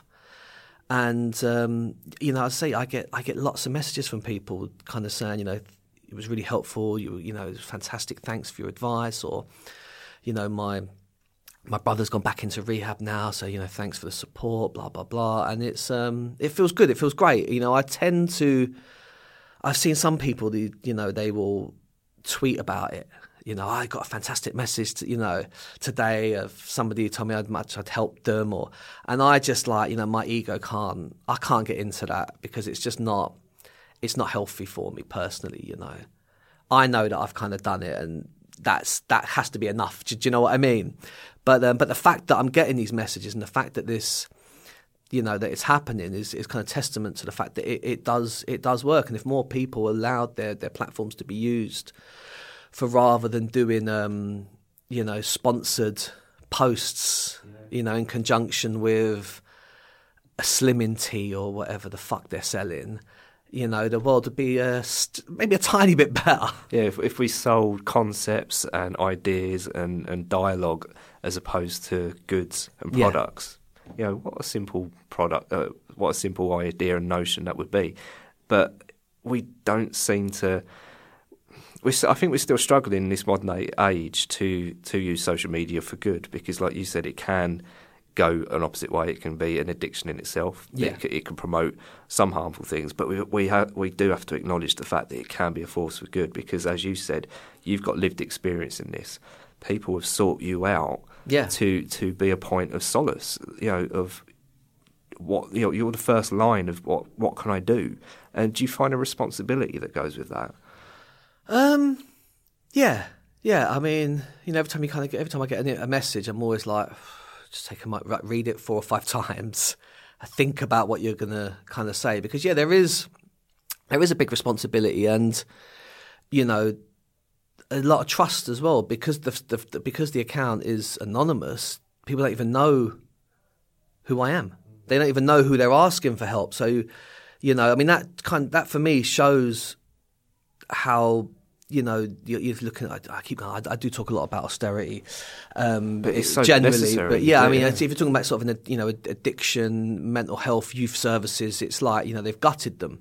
Speaker 3: And, um, you know, I say I get I get lots of messages from people kind of saying, you know, it was really helpful, you you know, it was fantastic, thanks for your advice, or, you know, my my brother's gone back into rehab now, so, you know, thanks for the support, blah, blah, blah. And it's um, it feels good, it feels great. You know, I tend to, I've seen some people, the, you know, they will tweet about it. You know, I got a fantastic message, to, you know, today of somebody who told me how much I'd helped them, or, and I just like, you know, my ego can't, I can't get into that because it's just not, it's not healthy for me personally, you know. I know that I've kind of done it, and that's, that has to be enough. Do, do you know what I mean? But, um, but the fact that I'm getting these messages and the fact that this, you know, that it's happening is, is kind of testament to the fact that it, it does, it does work. And if more people allowed their, their platforms to be used for rather than doing, um, you know, sponsored posts, yeah. you know, in conjunction with a slimming tea or whatever the fuck they're selling, you know, the world would be uh, st- maybe a tiny bit better.
Speaker 4: Yeah, if, if we sold concepts and ideas and, and dialogue as opposed to goods and products, yeah. you know, what a simple product, uh, what a simple idea and notion that would be. But we don't seem to... We, I think we're still struggling in this modern age to to use social media for good, because, like you said, it can go an opposite way. It can be an addiction in itself.
Speaker 3: Yeah.
Speaker 4: It, it can promote some harmful things, but we we, ha- we do have to acknowledge the fact that it can be a force for good, because, as you said, you've got lived experience in this. People have sought you out
Speaker 3: yeah.
Speaker 4: to to be a point of solace. You know, of what you know, you're the first line of what what can I do, and do you find a responsibility that goes with that?
Speaker 3: Um, yeah, yeah. I mean, you know, every time you kind of get, every time I get a, a message, I'm always like, just take a mic, read it four or five times, think about what you're gonna kind of say, because yeah, there is, there is a big responsibility, and you know, a lot of trust as well, because the, the because the account is anonymous. People don't even know who I am. They don't even know who they're asking for help. So, you know, I mean, that kind that for me shows how, you know, you're, you're looking at, I keep I, I do talk a lot about austerity, um,
Speaker 4: but it's so
Speaker 3: generally.
Speaker 4: necessary.
Speaker 3: But yeah,
Speaker 4: yeah,
Speaker 3: I mean,
Speaker 4: yeah.
Speaker 3: if you're talking about sort of an, you know, addiction, mental health, youth services, it's like, you know, they've gutted them.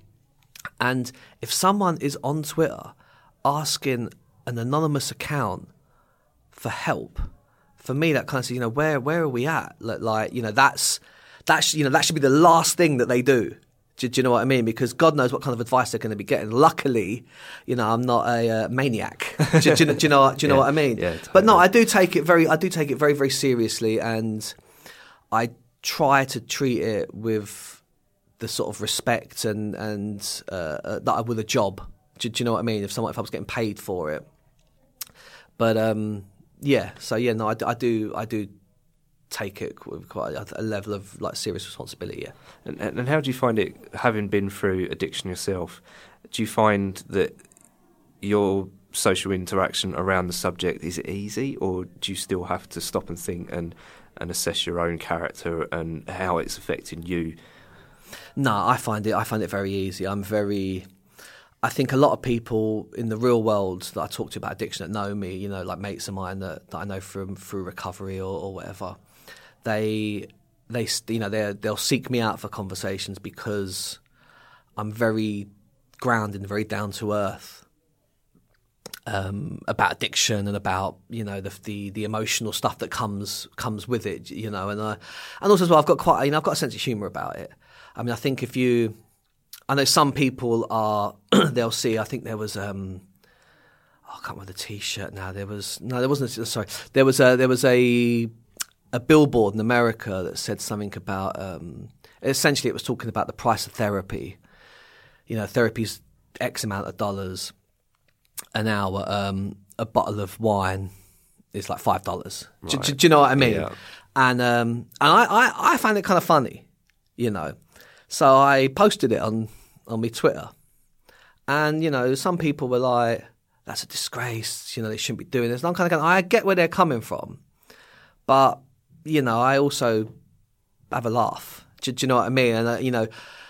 Speaker 3: And if someone is on Twitter asking an anonymous account for help, for me, that kind of says, you know, where where are we at? Like, you know, that's that's you know that should be the last thing that they do. Do, do you know what I mean? Because God knows what kind of advice they're going to be getting. Luckily, you know, I'm not a uh, maniac. do, do, do you know? Do you know
Speaker 4: yeah,
Speaker 3: what I mean?
Speaker 4: Yeah, totally.
Speaker 3: But no, I do take it very. I do take it very, very seriously, and I try to treat it with the sort of respect and and uh, that I would a job. Do, do you know what I mean? If someone, if I was getting paid for it, but um, yeah. So yeah, no, I, I do. I do. take it with quite a level of like serious responsibility. Yeah.
Speaker 4: And, and how do you find it, having been through addiction yourself? Do you find that your social interaction around the subject is it easy, or do you still have to stop and think and and assess your own character and how it's affecting you?
Speaker 3: No, I find it. I find it very easy. I'm very. I think a lot of people in the real world that I talk to about addiction that know me, you know, like mates of mine that, that I know from through recovery or, or whatever. They, they, you know, they they'll seek me out for conversations because I'm very grounded and very down to earth, um, about addiction and about, you know, the, the the emotional stuff that comes comes with it, you know, and I, and also as well, I've got quite, you know, I've got a sense of humour about it. I mean, I think if you, I know some people are, they'll see, I think there was, um, oh, I can't remember the T-shirt now. There was no, there wasn't. Sorry, there was a there was a a billboard in America that said something about. Um, essentially, it was talking about the price of therapy. You know, therapy's X amount of dollars an hour. Um, a bottle of wine is like five dollars. Right. Do, do, do you know what I mean? Yeah. And um, and I, I, I found it kind of funny, you know. So I posted it on on my Twitter, and you know, some people were like, "That's a disgrace. You know, they shouldn't be doing this." And I'm kind of going, I get where they're coming from, but you know, I also have a laugh. Do, do you know what I mean? And uh, you know,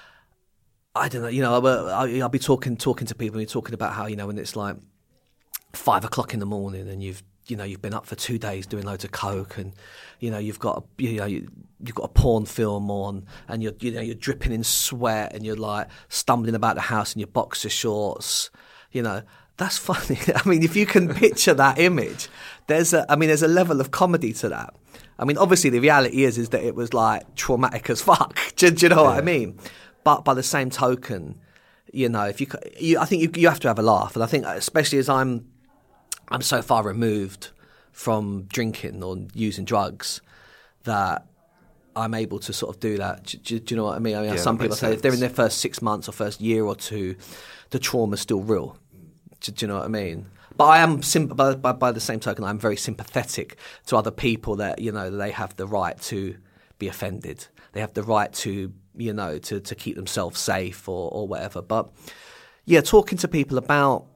Speaker 3: I don't know. You know, I'll, I'll be talking talking to people and you're talking about how, you know, when it's like five o'clock in the morning and you've you know you've been up for two days doing loads of coke and you know you've got a, you know you, you've got a porn film on and you're you know you're dripping in sweat and you're like stumbling about the house in your boxer shorts. You know, that's funny. I mean, if you can picture that image, there's a I mean there's a level of comedy to that. I mean, obviously the reality is is that it was like traumatic as fuck. do, do you know yeah. what I mean? But by the same token, you know, if you, you I think you you have to have a laugh, and I think especially as I'm. I'm so far removed from drinking or using drugs that I'm able to sort of do that. Do, do, do you know what I mean? I mean, yeah, some people say sense. If they're in their first six months or first year or two, the trauma's still real. Do, do you know what I mean? But I am, by, by, by the same token, I'm very sympathetic to other people that, you know, they have the right to be offended. They have the right to, you know, to, to keep themselves safe or, or whatever. But, yeah, talking to people about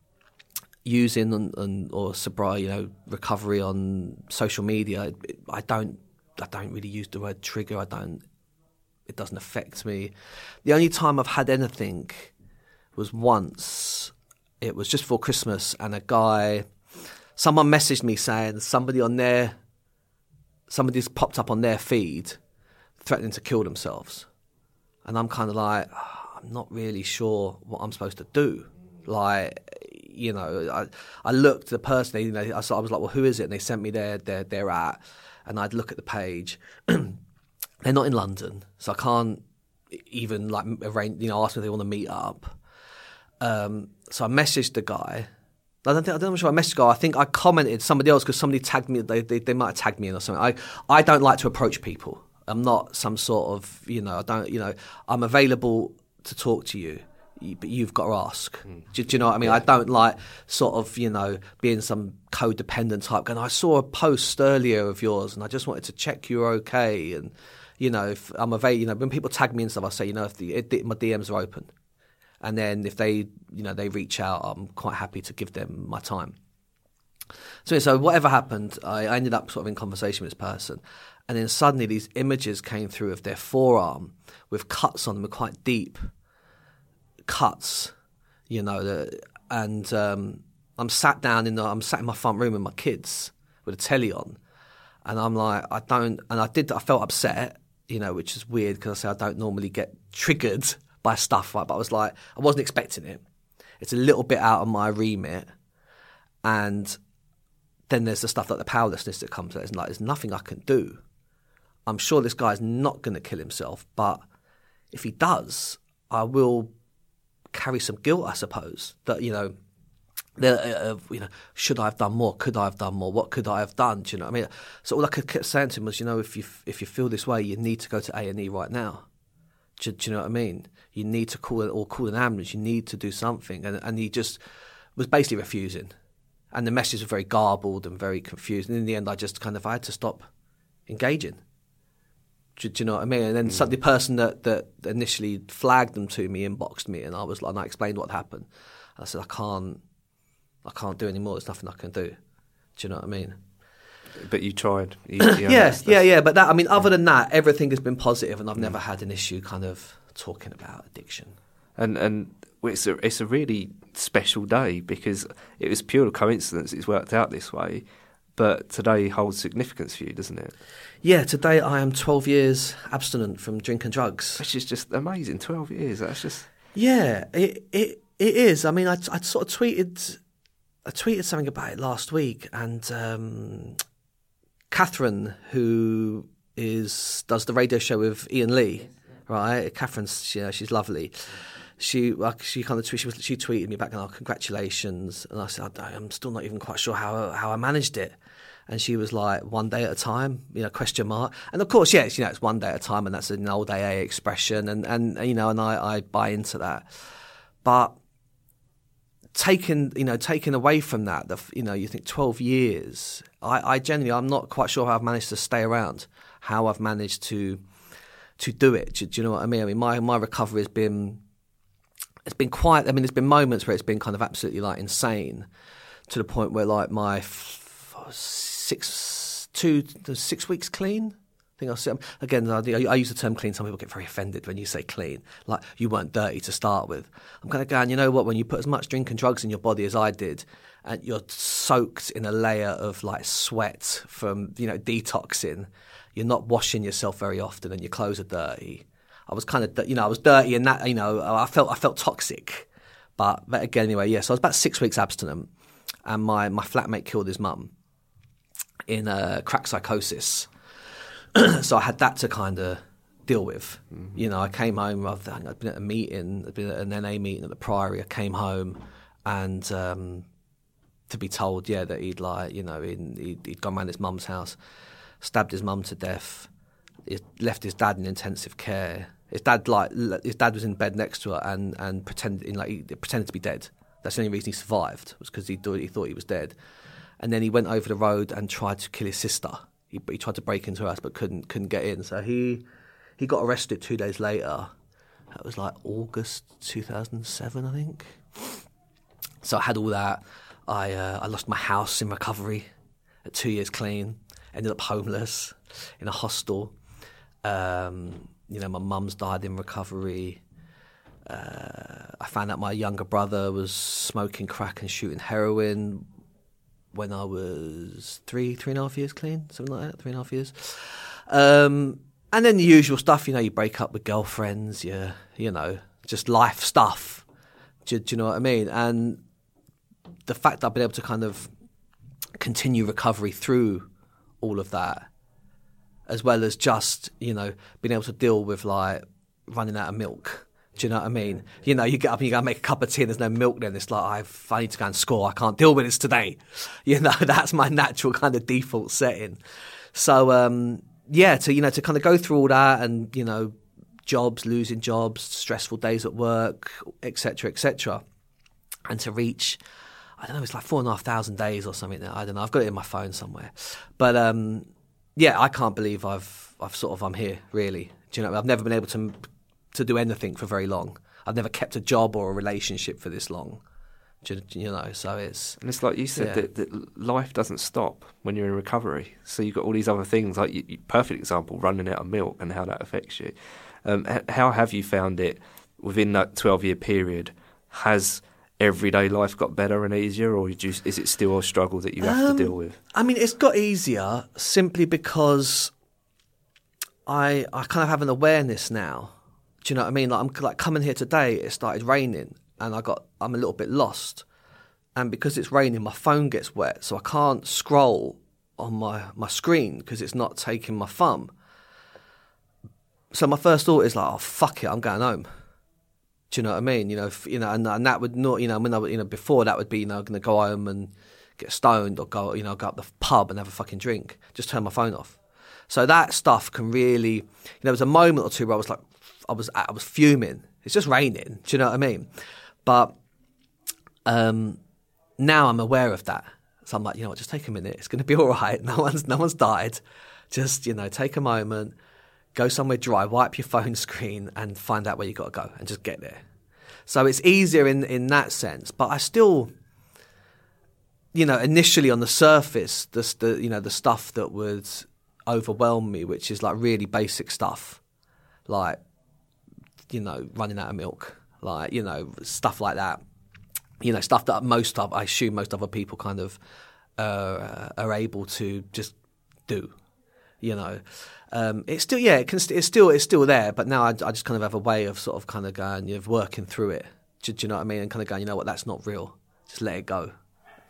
Speaker 3: using and, and or sobriety, you know, recovery on social media, I don't, I don't really use the word trigger. I don't. It doesn't affect me. The only time I've had anything was once. It was just before Christmas, and a guy, someone messaged me saying somebody on their, somebody's popped up on their feed, threatening to kill themselves, and I'm kind of like, oh, I'm not really sure what I'm supposed to do, like. You know, I I looked at the person, you know, I, I was like, well, who is it? And they sent me their their their at, and I'd look at the page. They're not in London, so I can't even like arrange. You know, ask me if they want to meet up. Um, so I messaged the guy. I don't think I don't know sure I messaged the guy. I think I commented somebody else because somebody tagged me. They, they they might have tagged me in or something. I I don't like to approach people. I'm not some sort of you know. I don't you know. I'm available to talk to you. But you've got to ask. Mm. Do, do you know what I mean? Yeah. I don't like sort of, you know, being some codependent type. And I saw a post earlier of yours and I just wanted to check you're okay. And, you know, if I'm available, you know, when people tag me and stuff, I say, you know, if the, it, my D Ms are open. And then if they, you know, they reach out, I'm quite happy to give them my time. So, so whatever happened, I, I ended up sort of in conversation with this person. And then suddenly these images came through of their forearm with cuts on them, quite deep cuts, you know, the, and um, I'm sat down in the, I'm sat in my front room with my kids with a telly on, and I'm like, I don't, and I did, I felt upset, you know, which is weird because I say I don't normally get triggered by stuff, right? But I was like, I wasn't expecting it. It's a little bit out of my remit, and then there's the stuff like the powerlessness that comes with it. It's like, there's nothing I can do. I'm sure this guy's not going to kill himself, but if he does, I will carry some guilt, I suppose, that, you know, uh, you know, should I have done more? Could I have done more? What could I have done? Do you know what I mean? So all I could keep saying to him was, you know, if you if you feel this way, you need to go to A and E right now. Do, do you know what I mean? You need to call it or call an ambulance. You need to do something. And and he just was basically refusing. And the message was very garbled and very confused. And in the end, I just kind of, I had to stop engaging. Do, do you know what I mean? And then mm. some, the person that, that initially flagged them to me inboxed me, and I was like, and I explained what happened. I said, I can't, I can't do any more. There's nothing I can do. Do you know what I mean?
Speaker 4: But you tried. You, you
Speaker 3: yeah, yeah, yeah. But that, I mean, other than that, everything has been positive, and I've mm. never had an issue kind of talking about addiction.
Speaker 4: And and it's a it's a really special day because it was pure coincidence it's worked out this way. But today holds significance for you, doesn't it?
Speaker 3: Yeah, today I am twelve years abstinent from drink and drugs.
Speaker 4: Which is just amazing, twelve years, that's just...
Speaker 3: Yeah, it it, it is. I mean, I, I sort of tweeted I tweeted something about it last week, and um, Catherine, who is does the radio show with Ian Lee, right? Catherine's, you know, she's lovely. She she kind of she was she tweeted me back and oh, congratulations, and I said I'm still not even quite sure how how I managed it, and she was like one day at a time, you know, question mark. And of course, yes, you know, it's one day at a time, and that's an old A A expression, and and you know, and I, I buy into that, but taken you know taken away from that, the you know you think twelve years. I, I genuinely I'm not quite sure how I've managed to stay around, how I've managed to to do it. Do, do you know what I mean? I mean, my my recovery has been. It's been quite. I mean, there's been moments where it's been kind of absolutely like insane, to the point where like my f- six two six weeks clean. I think I said again. I, I use the term clean. Some people get very offended when you say clean. Like you weren't dirty to start with. I'm kind of going. You know what? When you put as much drink and drugs in your body as I did, and you're soaked in a layer of like sweat from you know detoxing, you're not washing yourself very often, and your clothes are dirty. I was kind of, you know, I was dirty and that, you know, I felt I felt toxic. But, but again, anyway, yeah, so I was about six weeks abstinent, and my, my flatmate killed his mum in a crack psychosis. So I had that to kind of deal with. Mm-hmm. You know, I came home, I'd, I'd been at a meeting, I'd been at an N A meeting at the Priory. I came home and um, to be told, yeah, that he'd like, you know, he'd, he'd, he'd gone round his mum's house, stabbed his mum to death. He left his dad in intensive care. His dad, like, his dad was in bed next to her and and pretended, like, he pretended to be dead. That's the only reason he survived, was because he thought he thought he was dead. And then he went over the road and tried to kill his sister. He, he tried to break into her house but couldn't couldn't get in. So he he got arrested two days later. That was like August two thousand seven, I think. So I had all that. I uh, I lost my house in recovery at two years clean. Ended up homeless in a hostel. Um, you know, my mum's died in recovery. Uh, I found out my younger brother was smoking crack and shooting heroin when I was three, three and a half years clean, something like that, three and a half years. Um, and then the usual stuff, you know, you break up with girlfriends, you, you know, just life stuff. Do, do you know what I mean? And the fact that I've been able to kind of continue recovery through all of that, as well as just, you know, being able to deal with, like, running out of milk. Do you know what I mean? You know, you get up and you go and make a cup of tea and there's no milk then. It's like, I've, I need to go and score. I can't deal with this today. You know, that's my natural kind of default setting. So, um, yeah, to, you know, to kind of go through all that and, you know, jobs, losing jobs, stressful days at work, et cetera, et cetera, and to reach, I don't know, it's like four and a half thousand days or something. I don't know. I've got it in my phone somewhere. But, um, yeah, I can't believe I've I've sort of I'm here, really. Do you know? I've never been able to to do anything for very long. I've never kept a job or a relationship for this long. Do you, you know, so it's
Speaker 4: and it's like you said, yeah. that, that life doesn't stop when you're in recovery. So you've got all these other things, like you, you, perfect example, running out of milk and how that affects you. Um, how have you found it within that twelve year period? Has everyday life got better and easier, or you, is it still a struggle that you have um, to deal with?
Speaker 3: I mean, it's got easier simply because I I kind of have an awareness now. Do you know what I mean? Like I'm like coming here today, it started raining, and I got I'm a little bit lost, and because it's raining, my phone gets wet, so I can't scroll on my my screen because it's not taking my thumb. So my first thought is like, oh fuck it, I'm going home. Do you know what I mean? You know, if, you know, and, and that would not, you know, when I, you know, before that would be, you know, going to go home and get stoned or go, you know, go up the pub and have a fucking drink. Just turn my phone off. So that stuff can really, you know, there was a moment or two where I was like, I was, I was fuming. It's just raining. Do you know what I mean? But um, now I'm aware of that. So I'm like, you know what, just take a minute. It's going to be all right. No one's, no one's died. Just, you know, take a moment. Go somewhere dry, wipe your phone screen and find out where you got to go and just get there. So it's easier in, in that sense. But I still, you know, initially on the surface, the, the you know, the stuff that would overwhelm me, which is like really basic stuff, like, you know, running out of milk, like, you know, stuff like that. You know, stuff that most of, I assume most other people kind of uh, are able to just do, you know. Um, it's still, yeah, it can, it's still, it's still there. But now I, I just kind of have a way of sort of kind of going, you know, working through it. Do, do you know what I mean? And kind of going, you know what, that's not real. Just let it go,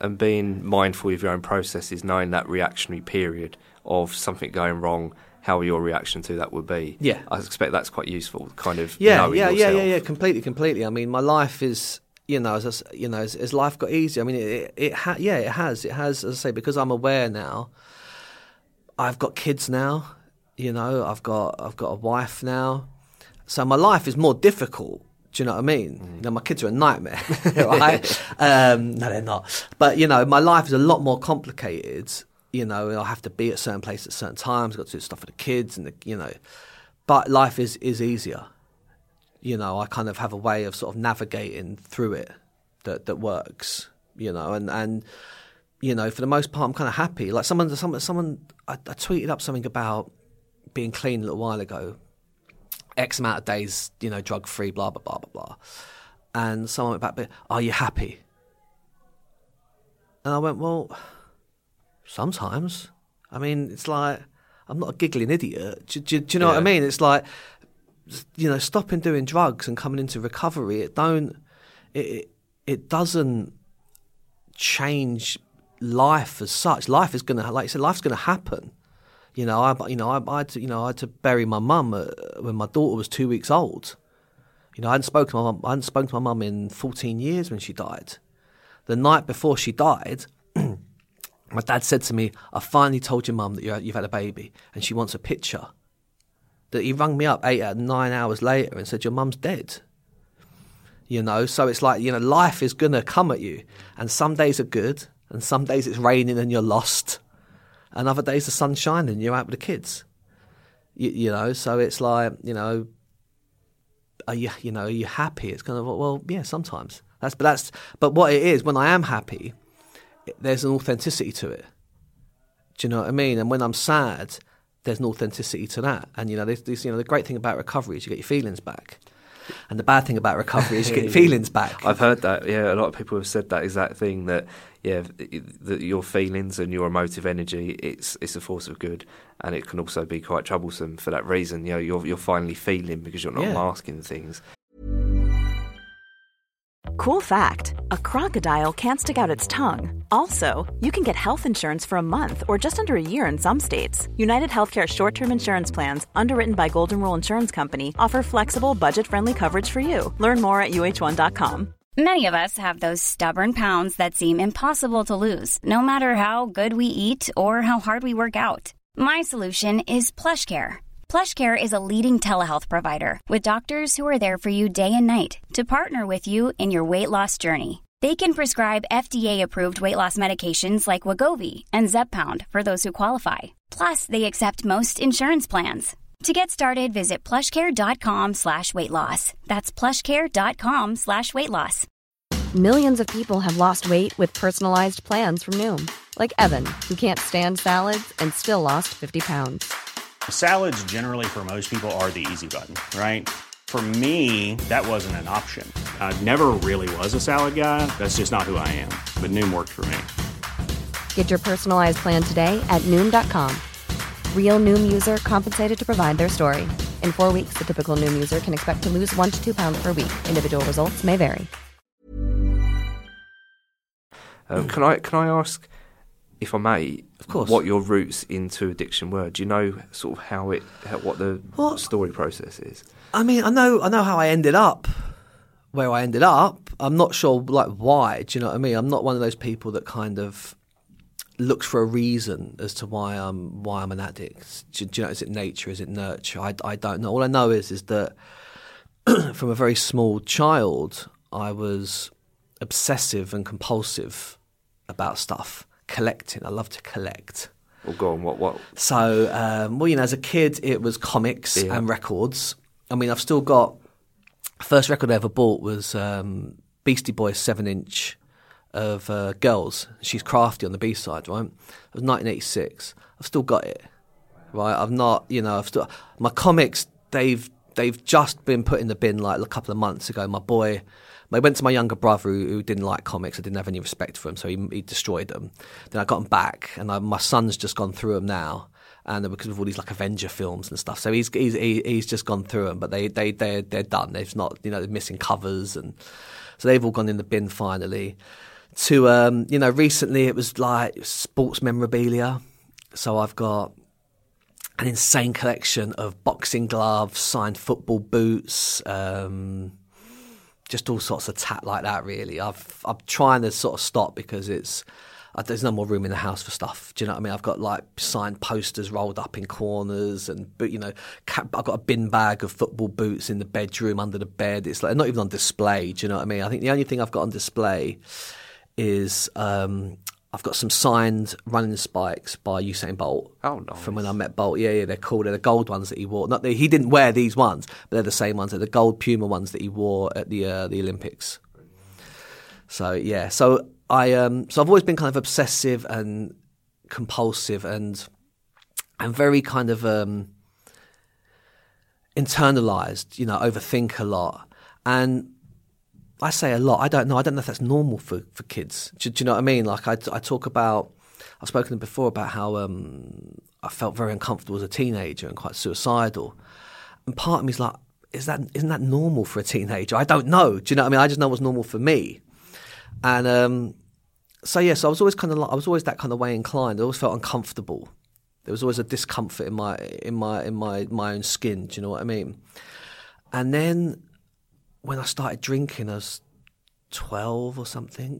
Speaker 4: and being mindful of your own processes, knowing that reactionary period of something going wrong, how your reaction to that would be.
Speaker 3: Yeah.
Speaker 4: I expect that's quite useful, kind of
Speaker 3: yeah,
Speaker 4: knowing
Speaker 3: yeah,
Speaker 4: yourself.
Speaker 3: yeah, yeah, yeah, completely, completely. I mean, my life is, you know, as you know, as, as life got easier. I mean, it, it ha- yeah, it has, it has. As I say, because I'm aware now. I've got kids now, you know. I've got, I've got a wife now, so my life is more difficult. Do you know what I mean? Mm. You know, my kids are a nightmare, right? um, no, they're not. But you know, my life is a lot more complicated. You know, I have to be at certain places at certain times. I've got to do stuff for the kids, and the, you know. But life is is easier. You know, I kind of have a way of sort of navigating through it that that works. You know, and and. You know, for the most part, I'm kind of happy. Like someone, someone, someone I, I tweeted up something about being clean a little while ago. X amount of days, you know, drug free, blah blah blah blah blah. And someone went back, "Are you happy?" And I went, "Well, sometimes. I mean, it's like I'm not a giggling idiot. Do, do, do you know yeah. what I mean? It's like, you know, stopping doing drugs and coming into recovery. It don't. It it, it doesn't change life as such. Life is gonna, like I said, life's gonna happen. You know, I, you know, I, I had to, you know, I had to bury my mum uh, when my daughter was two weeks old. You know, I hadn't spoken to my mum. I hadn't spoken to my mum in fourteen years when she died. The night before she died, my dad said to me, "I finally told your mum that you're, you've had a baby, and she wants a picture." That he rang me up eight, uh, nine hours later and said, "Your mum's dead." You know, so it's like, you know, life is gonna come at you, and some days are good. And some days it's raining and you're lost. And other days the sun's shining and you're out with the kids. You, you know, so it's like, you know, are you, you know, are you happy? It's kind of, well, yeah, sometimes. That's, but that's, but what it is, when I am happy, there's an authenticity to it. Do you know what I mean? And when I'm sad, there's an authenticity to that. And, you know, this, this, you know, the great thing about recovery is you get your feelings back. And the bad thing about recovery is you get your feelings back.
Speaker 4: I've heard that, yeah. A lot of people have said that exact thing, that, yeah, that your feelings and your emotive energy, it's it's a force of good, and it can also be quite troublesome for that reason. You know, you're, you're finally feeling because you're not yeah. masking things.
Speaker 6: Cool fact, a crocodile can't stick out its tongue. Also, you can get health insurance for a month or just under a year in some states. United Healthcare short-term insurance plans, underwritten by Golden Rule Insurance Company, offer flexible, budget-friendly coverage for you. Learn more at U H one dot com.
Speaker 7: Many of us have those stubborn pounds that seem impossible to lose, no matter how good we eat or how hard we work out. My solution is PlushCare. PlushCare is a leading telehealth provider with doctors who are there for you day and night to partner with you in your weight loss journey. They can prescribe F D A-approved weight loss medications like Wegovy and Zepbound for those who qualify. Plus, they accept most insurance plans. To get started, visit plushcare.com slash weight loss. That's plushcare.com slash weight loss.
Speaker 8: Millions of people have lost weight with personalized plans from Noom. Like Evan, who can't stand salads and still lost fifty pounds.
Speaker 9: Salads generally for most people are the easy button, right? For me, that wasn't an option. I never really was a salad guy. That's just not who I am. But Noom worked for me.
Speaker 8: Get your personalized plan today at Noom dot com. Real Noom user compensated to provide their story. In four weeks, the typical Noom user can expect to lose one to two pounds per week. Individual results may vary.
Speaker 4: Um, can I can I ask, if I may,
Speaker 3: of course,
Speaker 4: what your roots into addiction were? Do you know sort of how it, how, what the what? story process is?
Speaker 3: I mean, I know, I know how I ended up where I ended up. I'm not sure, like, why. Do you know what I mean? I'm not one of those people that kind of looks for a reason as to why I'm why I'm an addict. Do, do you know? Is it nature? Is it nurture? I, I don't know. All I know is is that from a very small child, I was obsessive and compulsive about stuff. Collecting. I love to collect.
Speaker 4: Well, go on. What? What?
Speaker 3: So, um, well, you know, as a kid, it was comics yeah. and records. I mean, I've still got. First record I ever bought was um, Beastie Boys seven inch of uh, Girls. She's Crafty on the B side, right? It was nineteen eighty-six. I've still got it, right? I've not, you know, I've still my comics. They've they've just been put in the bin like a couple of months ago. My boy. I went to my younger brother who, who didn't like comics. I didn't have any respect for him, so he, he destroyed them. Then I got them back, and I, my son's just gone through them now, and because of all these like Avenger films and stuff. So he's he's he's just gone through them, but they they they they're done. They've not, you know, they're missing covers, and so they've all gone in the bin finally. to, um, you know, recently it was like sports memorabilia. So I've got an insane collection of boxing gloves, signed football boots, um, just all sorts of tat like that, really. I've, I'm trying to sort of stop because it's, uh, there's no more room in the house for stuff. Do you know what I mean? I've got like signed posters rolled up in corners and, but you know, cap, I've got a bin bag of football boots in the bedroom under the bed. It's like not even on display. Do you know what I mean? I think the only thing I've got on display is um, I've got some signed running spikes by Usain Bolt.
Speaker 4: Oh, nice.
Speaker 3: From when I met Bolt. Yeah, yeah, they're cool. They're the gold ones that he wore. Not the, he didn't wear these ones, but they're the same ones. They're the gold Puma ones that he wore at the uh, the Olympics. So yeah, so I um, so I've always been kind of obsessive and compulsive and and very kind of um, internalized. You know, overthink a lot. And I say a lot. I don't know. I don't know if that's normal for, for kids. Do, do you know what I mean? Like I, I talk about, I've spoken before about how um, I felt very uncomfortable as a teenager and quite suicidal. And part of me is like, is that isn't that normal for a teenager? I don't know. Do you know what I mean? I just know what's normal for me. And um, so yeah, so I was always kind of like, I was always that kind of way inclined. I always felt uncomfortable. There was always a discomfort in my in my in my my own skin. Do you know what I mean? And then when I started drinking, I was twelve or something.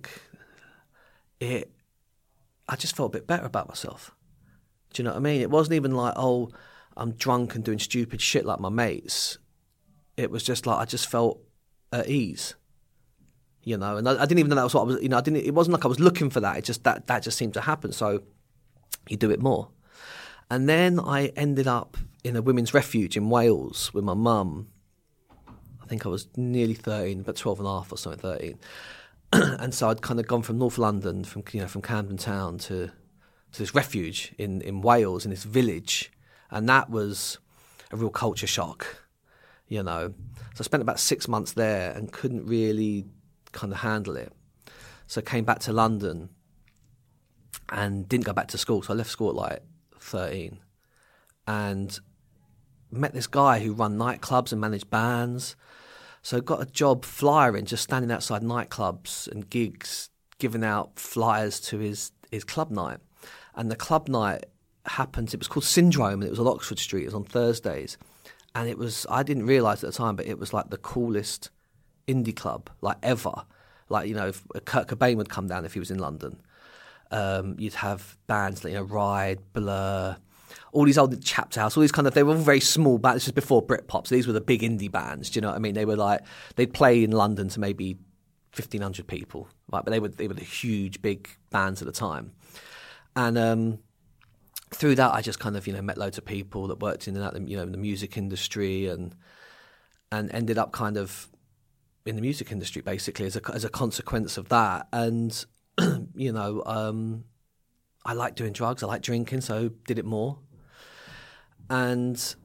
Speaker 3: It, I just felt a bit better about myself. Do you know what I mean? It wasn't even like, oh, I'm drunk and doing stupid shit like my mates. It was just like I just felt at ease, you know. And I, I didn't even know that was what I was. You know, I didn't. It wasn't like I was looking for that. It just that that just seemed to happen. So you do it more. And then I ended up in a women's refuge in Wales with my mum. I think I was nearly thirteen, about twelve and a half or something, thirteen. And so I'd kind of gone from North London, from you know, from Camden Town to to this refuge in, in Wales, in this village. And that was a real culture shock, you know. So I spent about six months there and couldn't really kind of handle it. So I came back to London and didn't go back to school. So I left school at like thirteen and met this guy who ran nightclubs and managed bands. So got a job flyering, just standing outside nightclubs and gigs, giving out flyers to his, his club night. And the club night happened, it was called Syndrome, and it was on Oxford Street, it was on Thursdays. And it was, I didn't realise at the time, but it was like the coolest indie club, like ever. Like, you know, if Kurt Cobain would come down if he was in London. Um, you'd have bands like, you know, Ride, Blur, all these old Chapter House, all these kind of, they were all very small bands. This was before Britpop, so these were the big indie bands, do you know what I mean? They were like, they'd play in London to maybe fifteen hundred people, right? But they were, they were the huge, big bands at the time. And um, through that, I just kind of, you know, met loads of people that worked in that, you know, in the music industry and and ended up kind of in the music industry, basically, as a, as a consequence of that. And, you know, um, I like doing drugs, I like drinking, so did it more. And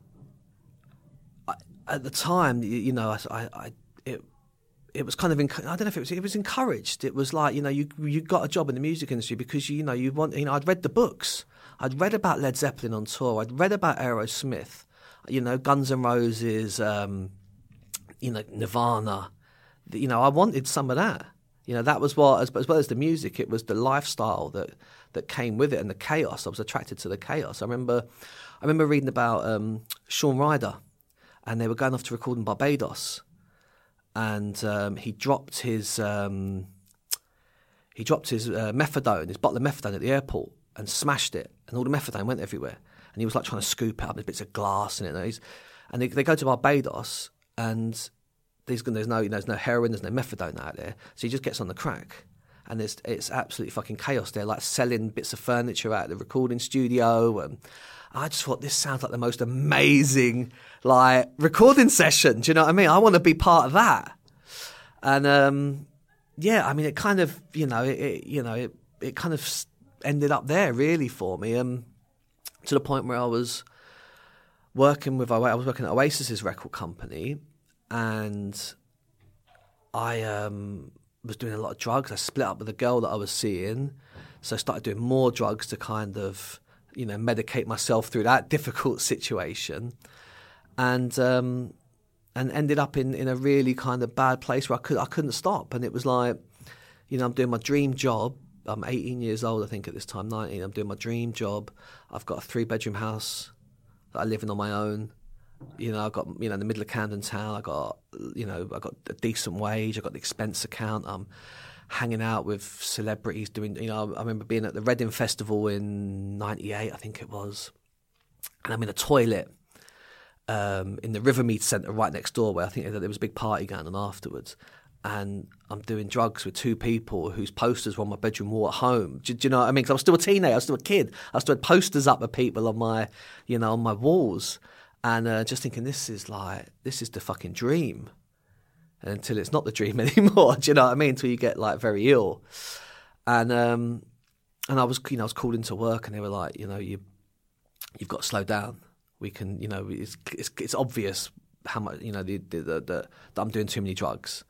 Speaker 3: I, at the time, you, you know, I, I it it was kind of enc- I don't know if it was it was encouraged. It was like, you know, you you got a job in the music industry because you know you want you know I'd read the books, I'd read about Led Zeppelin on tour, I'd read about Aerosmith, you know, Guns N' Roses, um, you know, Nirvana. You know, I wanted some of that. You know, that was what, as, as well as the music, it was the lifestyle that, that came with it and the chaos. I was attracted to the chaos. I remember, I remember reading about um, Shaun Ryder, and they were going off to record in Barbados, and um, he dropped his um, he dropped his uh, methadone, his bottle of methadone at the airport, and smashed it, and all the methadone went everywhere. And he was like trying to scoop it up, there's bits of glass in it, and, he's, and they, they go to Barbados, and There's, there's no, you know, there's no heroin, there's no methadone out there, so he just gets on the crack, and it's it's absolutely fucking chaos. They're like selling bits of furniture out of the recording studio, and I just thought this sounds like the most amazing like recording session. Do you know what I mean? I want to be part of that, and um, yeah, I mean, it kind of, you know, it, it you know, it it kind of ended up there really for me, um, to the point where I was working with, I was working at Oasis's record company. And I um, was doing a lot of drugs. I split up with a girl that I was seeing. So I started doing more drugs to kind of, you know, medicate myself through that difficult situation. And um, and ended up in, in a really kind of bad place where I, could, I couldn't stop. And it was like, You know, I'm doing my dream job. I'm eighteen years old, I think, at this time, nineteen. I'm doing my dream job. I've got a three-bedroom house that I live in on my own. You know, I've got, you know, in the middle of Camden Town, I got, you know, I got a decent wage. I got the expense account. I'm hanging out with celebrities doing, you know, I remember being at the Reading Festival in ninety-eight, I think it was. And I'm in a toilet um, in the Rivermead Centre right next door, where I think there was a big party going on afterwards. And I'm doing drugs with two people whose posters were on my bedroom wall at home. Do, do you know what I mean? Because I was still a teenager, I was still a kid. I still had posters up of people on my, you know, on my walls. And uh, just thinking, this is like, this is the fucking dream. And until it's not the dream anymore, do you know what I mean? Until you get like very ill. And um, and I was, you know, I was called into work, and they were like, you know, you, you've got to slow down. We can, you know, it's it's, it's obvious how much, you know, the, the, the, the, that I'm doing too many drugs.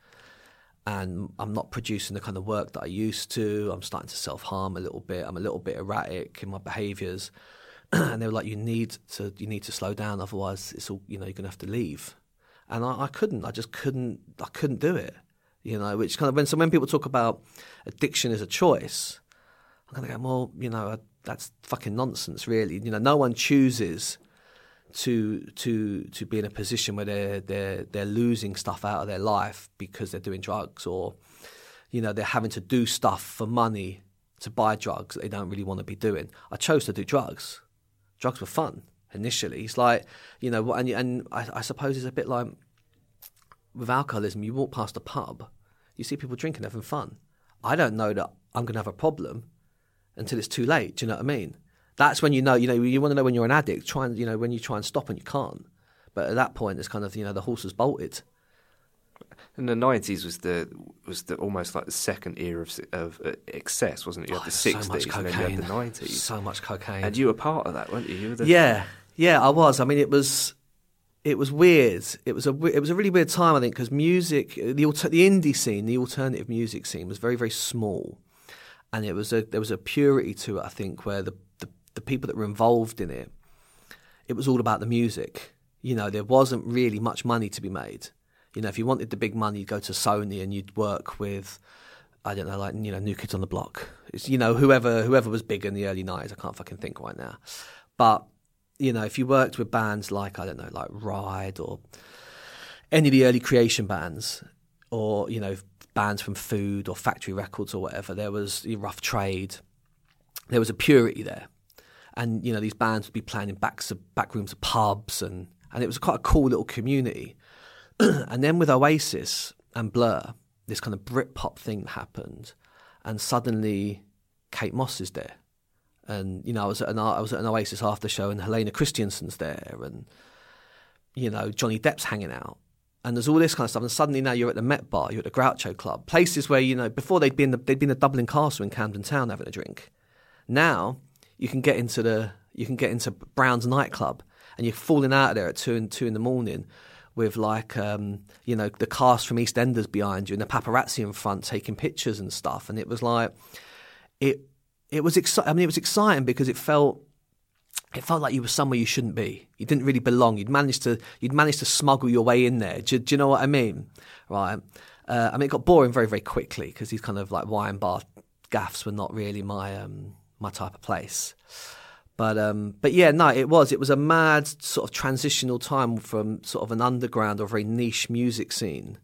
Speaker 3: And I'm not producing the kind of work that I used to. I'm starting to self-harm a little bit. I'm a little bit erratic in my behaviours. And they were like, you need to you need to slow down, otherwise it's all, you know, you're going to have to leave. And I, I couldn't. I just couldn't. I couldn't do it. You know, which kind of when so when people talk about addiction as a choice, I'm going to go, well, you know, that's fucking nonsense, really. You know, no one chooses to to to be in a position where they're they're they're losing stuff out of their life because they're doing drugs, or, you know, they're having to do stuff for money to buy drugs that they don't really want to be doing. I chose to do drugs. Drugs were fun initially. It's like, you know, and and I, I suppose it's a bit like with alcoholism. You walk past a pub, you see people drinking, having fun. I don't know that I'm going to have a problem until it's too late. Do you know what I mean? That's when you know, you know, you want to know when you're an addict. Try and, you know, when you try and stop and you can't. But at that point, it's kind of, you know, the horse has bolted.
Speaker 4: And the nineties was the was the almost like the second era of, of uh, excess, wasn't it? You had
Speaker 3: Oh,
Speaker 4: the
Speaker 3: so
Speaker 4: sixties,
Speaker 3: much
Speaker 4: and then
Speaker 3: cocaine.
Speaker 4: you had the nineties.
Speaker 3: So much cocaine.
Speaker 4: And you were part of that, weren't you? you were the...
Speaker 3: Yeah, yeah, I was. I mean, it was it was weird. It was a it was a really weird time, I think, because music, the alter, the indie scene, the alternative music scene, was very very small, and it was a there was a purity to it, I think, where the the, the people that were involved in it, it was all about the music. You know, there wasn't really much money to be made. You know, if you wanted the big money, you'd go to Sony and you'd work with, I don't know, like, you know, New Kids on the Block. It's, you know, whoever whoever was big in the early nineties. I can't fucking think right now. But, you know, if you worked with bands like, I don't know, like Ride or any of the early Creation bands, or, you know, bands from Food or Factory Records or whatever, there was Rough Trade. There was a purity there. And, you know, these bands would be playing in backs of, back rooms of pubs, and, and it was quite a cool little community. And then with Oasis and Blur, this kind of Britpop thing happened, and suddenly Kate Moss is there, and, you know, I was at an I was at an Oasis after show, and Helena Christensen's there, and, you know, Johnny Depp's hanging out, and there's all this kind of stuff. And suddenly now you're at the Met Bar, you're at the Groucho Club, places where, you know, before they'd been the, they'd been the Dublin Castle in Camden Town having a drink. Now you can get into the you can get into Brown's nightclub, and you're falling out of there at two and two in the morning, with, like, um, you know, the cast from EastEnders behind you and the paparazzi in front taking pictures and stuff. And it was like, it it was exciting. I mean, it was exciting because it felt it felt like you were somewhere you shouldn't be. You didn't really belong. You'd managed to you'd managed to smuggle your way in there. Do, do you know what I mean? Right. Uh, I mean, it got boring very, very quickly because these kind of like wine bar gaffs were not really my um, my type of place. But um, but yeah, no, it was. It was a mad sort of transitional time from sort of an underground or very niche music scene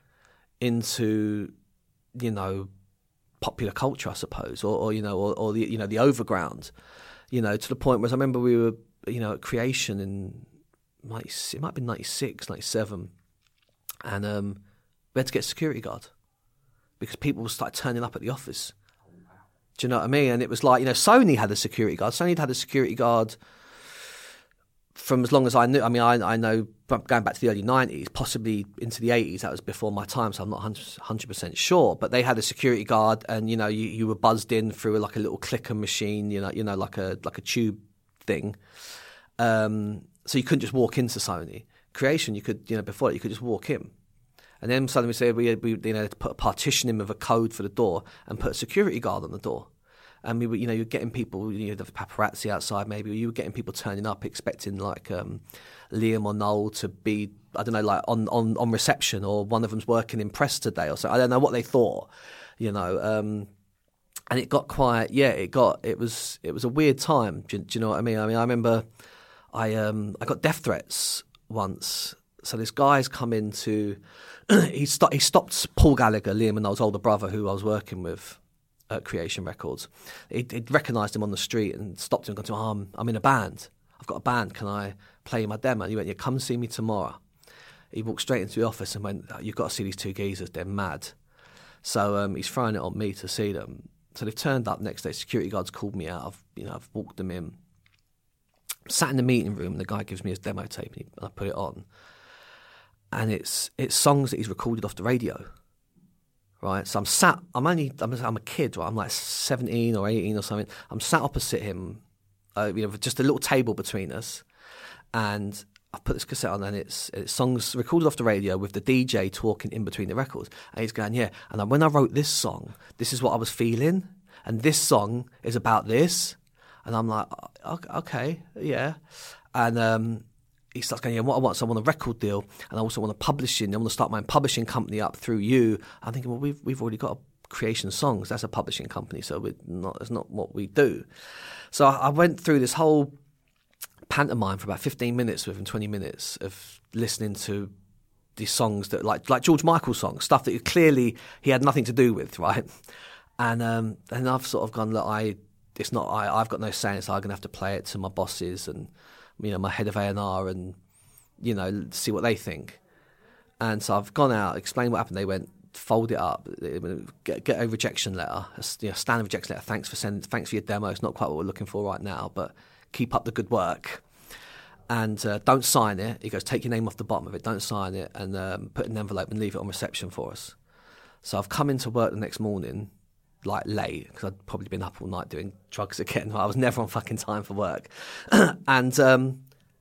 Speaker 3: into, you know, popular culture, I suppose, or, or you know, or, or the you know the overground, you know, to the point where I remember we were, you know, at Creation in ninety, it might have been ninety-six, ninety-seven, and um, we had to get a security guard because people started turning up at the office. Do you know what I mean? And it was like, you know, Sony had a security guard. Sony had a security guard from as long as I knew. I mean, I, I know going back to the early nineties, possibly into the eighties, that was before my time, so I'm not one hundred percent sure. But they had a security guard, and, you know, you, you were buzzed in through like a little clicker machine, you know, you know, like a like a tube thing. Um, so you couldn't just walk into Sony. Creation, you could, you know, before it, you could just walk in. And then suddenly we said we, we you know, put a partition in with a code for the door and put a security guard on the door. And we were, you know, you're getting people, you know, the paparazzi outside maybe, or you were getting people turning up expecting like um, Liam or Noel to be, I don't know, like on, on, on reception, or one of them's working in press today or so. I don't know what they thought. you know. Um, and it got quite, yeah, it got, it was, it was a weird time. Do, do you know what I mean? I mean, I remember I, um, I got death threats once. So this guy's come into, he, st- he stopped Paul Gallagher, Liam Minogue's older brother, who I was working with at Creation Records. He'd, he'd recognised him on the street and stopped him and gone to him, oh, I'm, I'm in a band. I've got a band. Can I play my demo? And he went, yeah, come see me tomorrow. He walked straight into the office and went, you've got to see these two geezers. They're mad. So um, he's throwing it on me to see them. So they've turned up next day. Security guards called me out. I've, you know, I've walked them in. Sat in the meeting room and the guy gives me his demo tape and, he, and I put it on. And it's it's songs that he's recorded off the radio, right? So I'm sat, I'm only, I'm, I'm a kid, right? I'm like seventeen or eighteen or something. I'm sat opposite him, uh, you know, with just a little table between us. And I've put this cassette on and it's, it's songs recorded off the radio with the D J talking in between the records. And he's going, yeah, and when I wrote this song, this is what I was feeling. And this song is about this. And I'm like, okay, yeah. And um, he starts going, yeah, what I want, so I want a record deal, and I also want a publishing. I want to start my own publishing company up through you. I'm thinking, well, we've we've already got a Creation Songs. That's a publishing company, so we're not, that's not what we do. So I, I went through this whole pantomime for about fifteen minutes with him, twenty minutes of listening to these songs that, like like George Michael songs, stuff that clearly he had nothing to do with, right? And um, and I've sort of gone, look, I. It's not I. I've got no say in it, so I'm going to have to play it to my bosses and, you know, my head of A and R and, you know, see what they think. And so I've gone out, explained what happened. They went, fold it up, get, get a rejection letter, a you know, standard rejection letter. Thanks for sending, thanks for your demo. It's not quite what we're looking for right now, but keep up the good work. And uh, don't sign it. He goes, take your name off the bottom of it. Don't sign it, and um, put it in an envelope and leave it on reception for us. So I've come into work the next morning, like late, because I'd probably been up all night doing drugs again. I was never on fucking time for work. and um,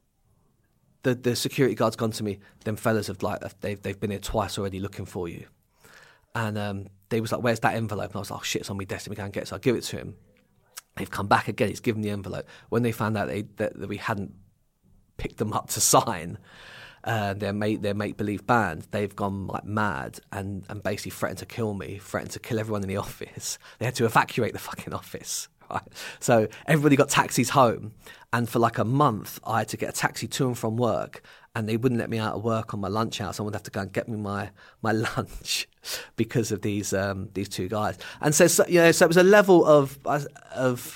Speaker 3: the the security guard's gone to me, them fellas have like, they've, they've been here twice already looking for you. And um, they was like, where's that envelope? And I was like, oh shit, it's on me desk, let me go and get it. So I give it to him. They've come back again, he's given the envelope. When they found out they, that, that we hadn't picked them up to sign, Uh, their mate, their make-believe band, they've gone like mad and, and basically threatened to kill me, threatened to kill everyone in the office. They had to evacuate the fucking office, right? So everybody got taxis home, and for like a month I had to get a taxi to and from work, and they wouldn't let me out of work on my lunch hour, so I would have to go and get me my my lunch because of these um, these two guys. And so, so you know, so it was a level of of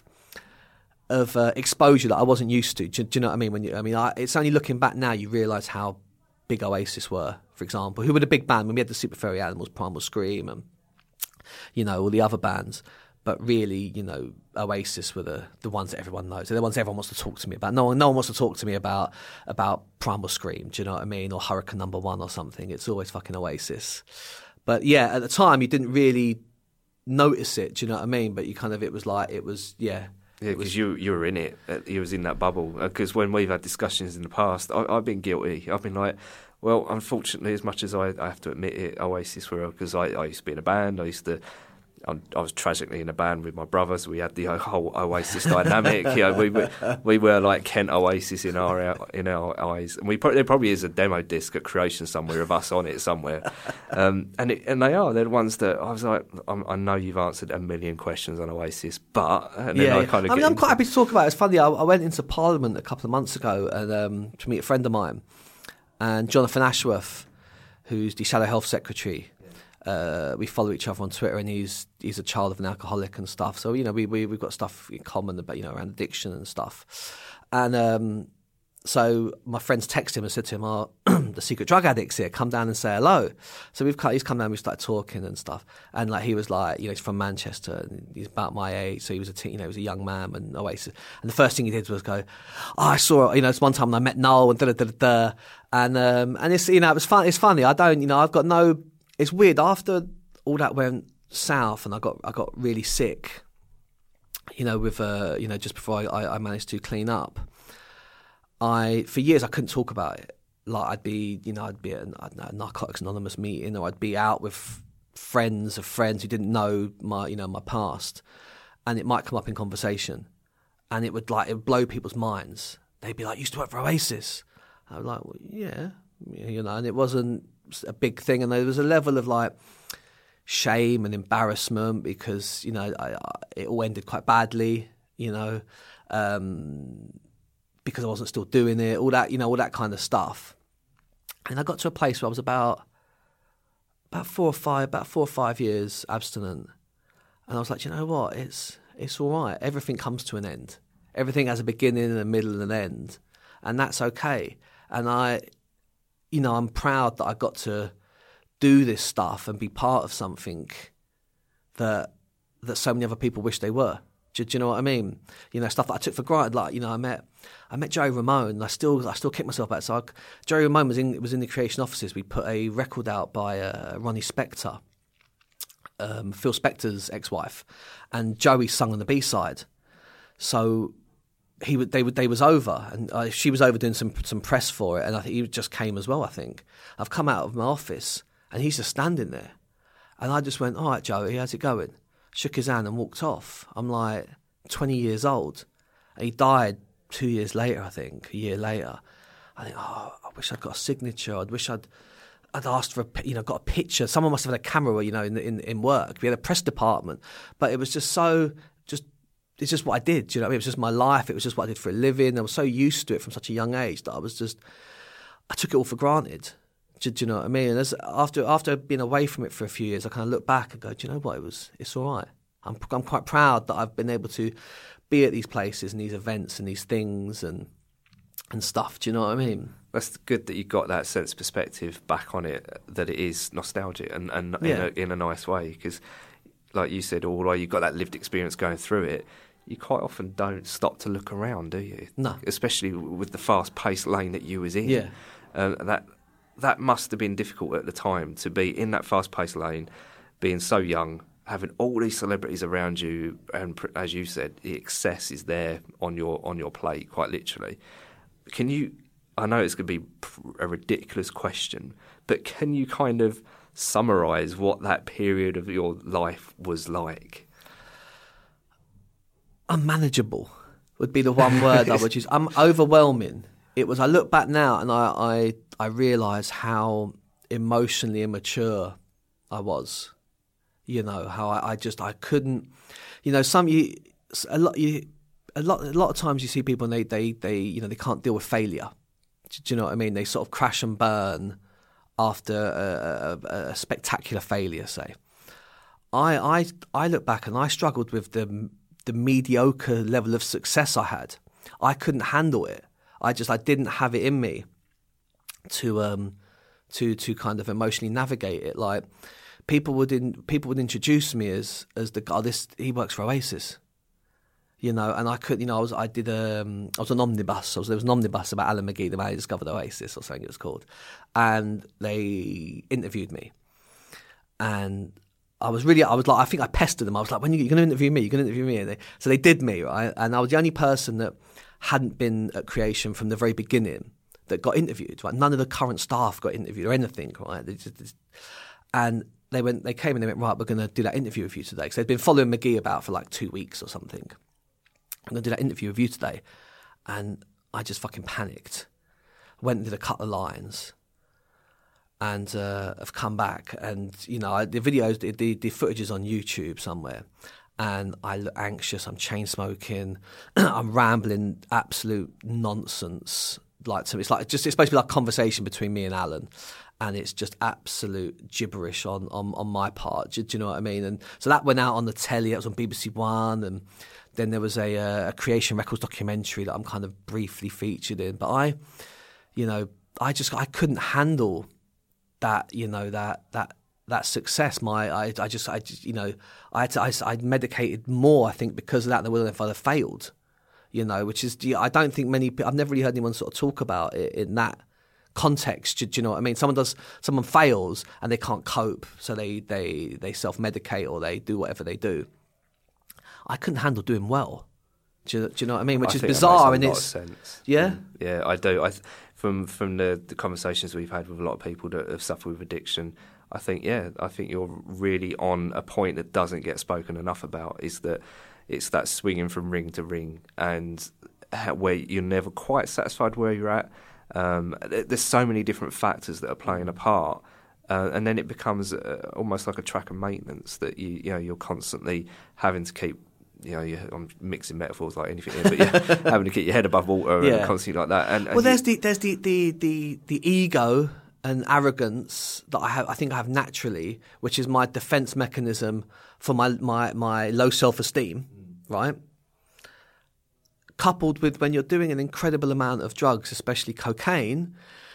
Speaker 3: of uh, exposure that I wasn't used to. Do, do you know what I mean? When you, I mean, I, it's only looking back now you realise how big Oasis were, for example, who were the big band when we had the Super Furry Animals, Primal Scream, and you know all the other bands. But really, you know, Oasis were the, the ones that everyone knows. They're the ones everyone wants to talk to me about. No one, no one wants to talk to me about about Primal Scream. Do you know what I mean? Or Hurricane Number One or something. It's always fucking Oasis. But yeah, at the time you didn't really notice it. Do you know what I mean? But you kind of, it was like, it was, yeah.
Speaker 4: Yeah, because you you were in it. You was in that bubble. Because when we've had discussions in the past, I, I've been guilty. I've been like, well, unfortunately, as much as I, I have to admit it, Oasis were, because I, I used to be in a band. I used to, I, I was tragically in a band with my brothers. We had the whole Oasis dynamic. You know, we, we we were like Kent Oasis in our in our eyes. And we probably, there probably is a demo disc at Creation somewhere of us on it somewhere. Um, and it, and they are. They're the ones that I was like, I'm, I know you've answered a million questions on Oasis, but and then
Speaker 3: yeah,
Speaker 4: I kind of.
Speaker 3: I mean,
Speaker 4: get
Speaker 3: I'm
Speaker 4: into
Speaker 3: quite happy to talk about it. It's funny. I, I went into Parliament a couple of months ago and um, to meet a friend of mine, and Jonathan Ashworth, who's the Shadow Health Secretary. Uh, we follow each other on Twitter, and he's he's a child of an alcoholic and stuff. So you know, we we we've got stuff in common about, you know, around addiction and stuff. And um, so my friends texted him and said to him, "Oh, the secret drug addicts here, come down and say hello." So we've he's come down, we started talking and stuff. And like he was like, you know, he's from Manchester, and he's about my age, so he was a teen, you know, he was a young man and Oasis. And the first thing he did was go, "Oh, I saw, you know, it's one time when I met Noel and da da da da." And um, and it's, you know, it was fun. It's funny. I don't, you know, I've got no. It's weird, after all that went south and I got I got really sick, you know, with uh, you know, just before I, I managed to clean up, I for years I couldn't talk about it. Like I'd be, you know, I'd be at I don't know, a Narcotics Anonymous meeting, or I'd be out with friends of friends who didn't know my, you know, my past, and it might come up in conversation, and it would like it would blow people's minds. They'd be like, "You used to work for Oasis." I was like, "Well, yeah," you know, and it wasn't a big thing, and there was a level of like, shame and embarrassment because, you know, I, I, it all ended quite badly, you know, um, because I wasn't still doing it, all that, you know, all that kind of stuff. And I got to a place where I was about about four or five, about four or five years abstinent. And I was like, you know what, it's it's all right. Everything comes to an end. Everything has a beginning and a middle and an end. And that's okay. And I, you know, I'm proud that I got to do this stuff and be part of something that that so many other people wish they were. Do, do you know what I mean? You know, stuff that I took for granted. Like, you know, I met I met Joey Ramone. And I still I still kick myself about it. So I, Joey Ramone was in was in the creation offices. We put a record out by uh, Ronnie Spector, um, Phil Spector's ex-wife, and Joey sung on the B-side. So he would they would they was over, and uh, she was over doing some some press for it, and I think he just came as well. I think I've come out of my office, and he's just standing there, and I just went, "All right, Joey, how's it going?" Shook his hand and walked off. I'm like twenty years old, and he died two years later. I think a year later. I think, oh, I wish I'd got a signature. I wish I'd I'd asked for a, you know, got a picture. Someone must have had a camera, you know, in in in work. We had a press department, but it was just so just. It's just what I did, do you know what I mean? It was just my life. It was just what I did for a living. I was so used to it from such a young age that I was just, I took it all for granted. Do, do you know what I mean? And as, after after being away from it for a few years, I kind of look back and go, do you know what? It was, it's all right. I'm I'm quite proud that I've been able to be at these places and these events and these things and and stuff. Do you know what I mean?
Speaker 4: That's good that you got that sense of perspective back on it, that it is nostalgic and, and
Speaker 3: Yeah.
Speaker 4: in, a, in a nice way. Because, like you said, although you've got that lived experience going through it, you quite often don't stop to look around, do you?
Speaker 3: No.
Speaker 4: Especially with the fast-paced lane that you was in.
Speaker 3: Yeah.
Speaker 4: Uh, that that must have been difficult at the time, to be in that fast-paced lane, being so young, having all these celebrities around you, and pr- as you said, the excess is there on your on your plate, quite literally. Can you? I know it's going to be a ridiculous question, but can you kind of summarise what that period of your life was like?
Speaker 3: Unmanageable would be the one word I would use. I'm overwhelming. It was. I look back now and I I, I realise how emotionally immature I was. You know how I, I just I couldn't. You know, some you a lot you a lot a lot of times you see people and they they, they you know they can't deal with failure. Do, do you know what I mean? They sort of crash and burn after a, a, a spectacular failure. Say, I I I look back and I struggled with the. the mediocre level of success I had. I couldn't handle it. I just I didn't have it in me to um to to kind of emotionally navigate it. Like people would in, people would introduce me as as the guy. This he works for Oasis, you know, and I could you know I was I did um I was an omnibus. I was, there was an omnibus about Alan McGee, the man who discovered Oasis or something it was called, and they interviewed me, and. I was really, I was like, I think I pestered them. I was like, when are you going to interview me? You're going to interview me? And they, so they did me, right? And I was the only person that hadn't been at Creation from the very beginning that got interviewed, right? None of the current staff got interviewed or anything, right? They just, just, and they went, they came and they went, right, we're going to do that interview with you today. Because they'd been following McGee about for like two weeks or something. I'm going to do that interview with you today. And I just fucking panicked. Went and did a couple of lines. And uh, have come back, and you know I, the videos, the, the the footage is on YouTube somewhere, and I look anxious. I'm chain smoking, I'm rambling absolute nonsense. Like so, it's like just it's supposed to be like a conversation between me and Alan, and it's just absolute gibberish on on, on my part. Do, do you know what I mean? And so that went out on the telly. It was on B B C One, and then there was a, a Creation Records documentary that I'm kind of briefly featured in. But I, you know, I just I couldn't handle. That you know that that that success, my I I just I just, you know I had to, I I medicated more I think because of that than would if I'd have failed, you know, which is I don't think many I've never really heard anyone sort of talk about it in that context. Do, do you know what I mean? Someone does someone fails and they can't cope, so they they they self medicate or they do whatever they do. I couldn't handle doing well. Do you, do you know what I mean? Which
Speaker 4: I
Speaker 3: is
Speaker 4: think
Speaker 3: bizarre
Speaker 4: that
Speaker 3: and
Speaker 4: makes
Speaker 3: it's
Speaker 4: a lot of sense.
Speaker 3: yeah
Speaker 4: Mm. yeah I do. I. From from the, the conversations we've had with a lot of people that have suffered with addiction, I think yeah, I think you're really on a point that doesn't get spoken enough about. Is that it's that swinging from ring to ring, and how, where you're never quite satisfied where you're at. Um, there's so many different factors that are playing a part, Uh, and then it becomes uh, almost like a track of maintenance that you you know you're constantly having to keep. You know, you, I'm mixing metaphors like anything, here, but yeah, having to keep your head above water
Speaker 3: Yeah.
Speaker 4: and constantly like that. And, and
Speaker 3: Well, there's
Speaker 4: you,
Speaker 3: the there's the, the, the, the ego and arrogance that I have. I think I have naturally, which is my defense mechanism for my my, my low self esteem, right? Coupled with when you're doing an incredible amount of drugs, especially cocaine,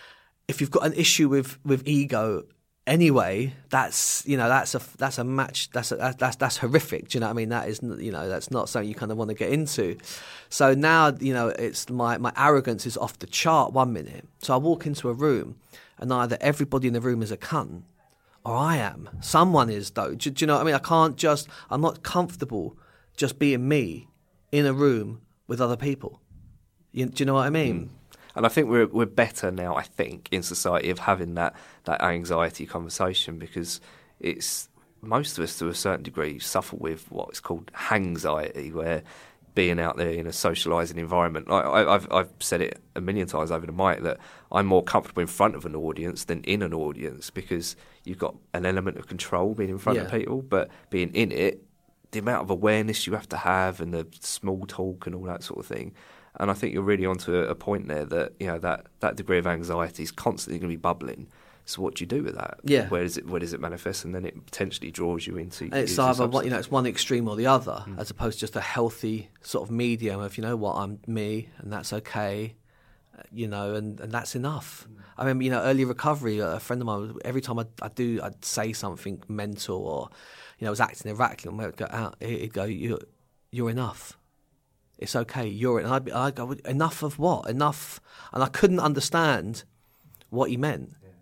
Speaker 3: if you've got an issue with, with ego anyway, that's you know that's a that's a match that's a, that's that's horrific. Do you know what I mean? That is you know that's not something you kind of want to get into. So now you know it's my my arrogance is off the chart one minute. So I walk into a room and either everybody in the room is a cunt or I am. Someone is though. Do, do you know what I mean? I can't just I'm not comfortable just being me in a room with other people. You, do you know what I mean?
Speaker 4: Mm. And I think we're we're better now, I think, in society of having that, that anxiety conversation because it's most of us to a certain degree suffer with what's called hangxiety, where being out there in a socialising environment. I, I, I've I've said it a million times over the mic that I'm more comfortable in front of an audience than in an audience because you've got an element of control being in front
Speaker 3: Yeah.
Speaker 4: of people, but being in it, the amount of awareness you have to have and the small talk and all that sort of thing. And I think you're really onto a, a point there that you know that, that degree of anxiety is constantly going to be bubbling. So what do you do with that?
Speaker 3: Yeah.
Speaker 4: Where does it where does it manifest? And then it potentially draws you into.
Speaker 3: And it's
Speaker 4: using
Speaker 3: either one,
Speaker 4: substance.
Speaker 3: you know it's one extreme or the other,
Speaker 4: Mm.
Speaker 3: as opposed to just a healthy sort of medium of you know what I'm me and that's okay, uh, you know, and, and that's enough.
Speaker 4: Mm.
Speaker 3: I remember you know early recovery. A friend of mine, every time I I do I'd say something mental or you know I was acting erratically, and we'd go out, he'd go you you're enough. It's okay. You're and I'd, be, I'd go enough of what? Enough, and I couldn't understand what he meant. Yeah.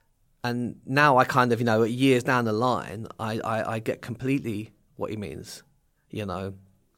Speaker 3: And now I kind of, you know, years down the line, I, I, I get completely what he means. You know.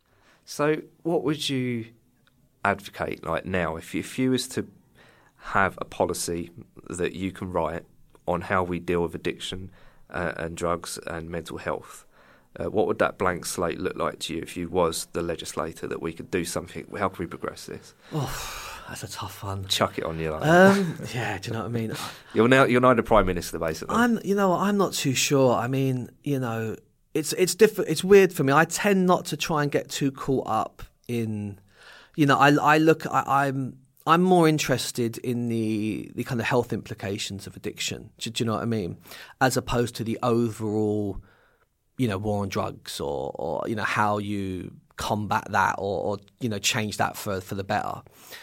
Speaker 4: So, what would you advocate like now if you, if you was to have a policy that you can write on how we deal with addiction uh, and drugs and mental health? Uh, what would that blank slate look like to you if you was the legislator that we could do something? How can we progress this?
Speaker 3: Oh, that's a tough one.
Speaker 4: Chuck it on you. Like
Speaker 3: um, yeah, do you know what I mean?
Speaker 4: You're now you're now the Prime Minister, basically.
Speaker 3: I'm, you know, I'm not too sure. I mean, you know, it's it's different. It's weird for me. I tend not to try and get too caught up in, you know, I I look. I, I'm I'm more interested in the the kind of health implications of addiction. Do, do you know what I mean? As opposed to the overall, you know, war on drugs or, or you know, how you combat that or, or, you know, change that for, for the better.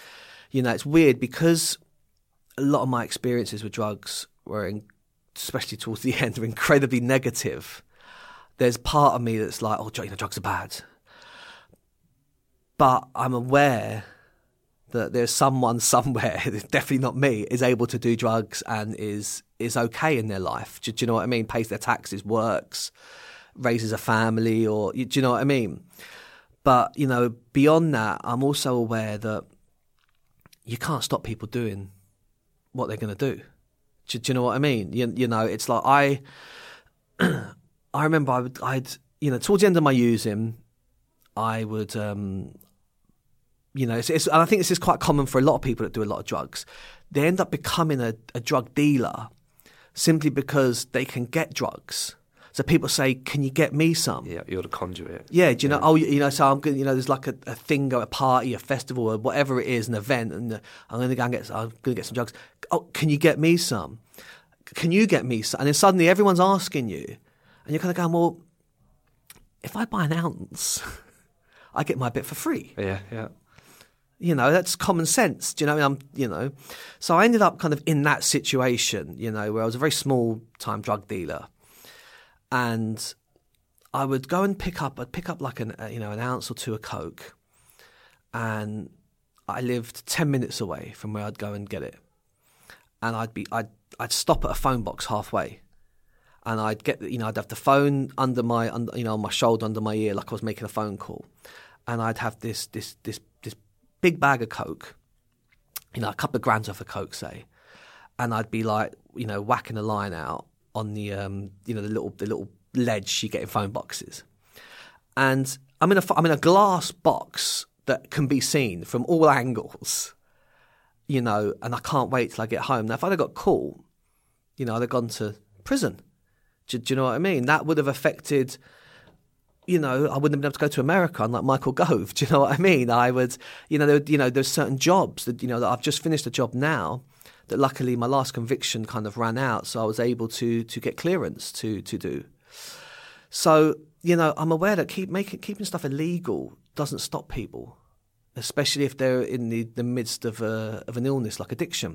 Speaker 3: You know, it's weird because a lot of my experiences with drugs were, in, especially towards the end, were incredibly negative. There's part of me that's like, oh, you know, drugs are bad. But I'm aware that there's someone somewhere, definitely not me, is able to do drugs and is is okay in their life. Do, do you know what I mean? Pays their taxes, works, raises a family, or do you know what I mean? But, you know, beyond that, I'm also aware that you can't stop people doing what they're going to do. Do, do you know what I mean? You, you know, it's like I, I remember I would, I'd, you know, towards the end of my using, I would, um, you know, it's, it's, and I think this is quite common for a lot of people that do a lot of drugs. They end up becoming a, a drug dealer simply because they can get drugs. So people say, "Can you get me some?"
Speaker 4: Yeah, you're the conduit.
Speaker 3: Yeah, do you know?
Speaker 4: Yeah.
Speaker 3: Oh, you know, so I'm going. You know, there's like a, a thing, a party, a festival, or whatever it is, an event, and I'm going to go and get. I'm going to get some drugs. Oh, can you get me some? Can you get me some? And then suddenly everyone's asking you, and you're kind of going, "Well, if I buy an ounce, I get my bit for free."
Speaker 4: Yeah, yeah.
Speaker 3: You know, that's common sense. Do you know? I'm, you know, so I ended up kind of in that situation. You know, where I was a very small time drug dealer. And I would go and pick up, I'd pick up like an, uh, you know, an ounce or two of Coke, and I lived ten minutes away from where I'd go and get it. And I'd be, I'd, I'd stop at a phone box halfway, and I'd get, you know, I'd have the phone under my, under, you know, on my shoulder, under my ear, like I was making a phone call, and I'd have this, this, this, this big bag of Coke, you know, a couple of grams worth of Coke, say, and I'd be like, you know, whacking a line out on the, um, you know, the little the little ledge you get in phone boxes. And I'm in a, I'm in a glass box that can be seen from all angles, you know, and I can't wait till I get home. Now, if I'd have got caught, you know, I'd have gone to Prison. Do, do you know what I mean? That would have affected, you know, I wouldn't have been able to go to America, unlike Michael Gove. Do you know what I mean? I would, you know, there, you know, there's certain jobs that, you know, that I've just finished a job now that luckily my last conviction kind of ran out, so I was able to to get clearance to to do. So, you know, I'm aware that keep making keeping stuff illegal doesn't stop people, especially if they're in the, the midst of a of an illness like addiction.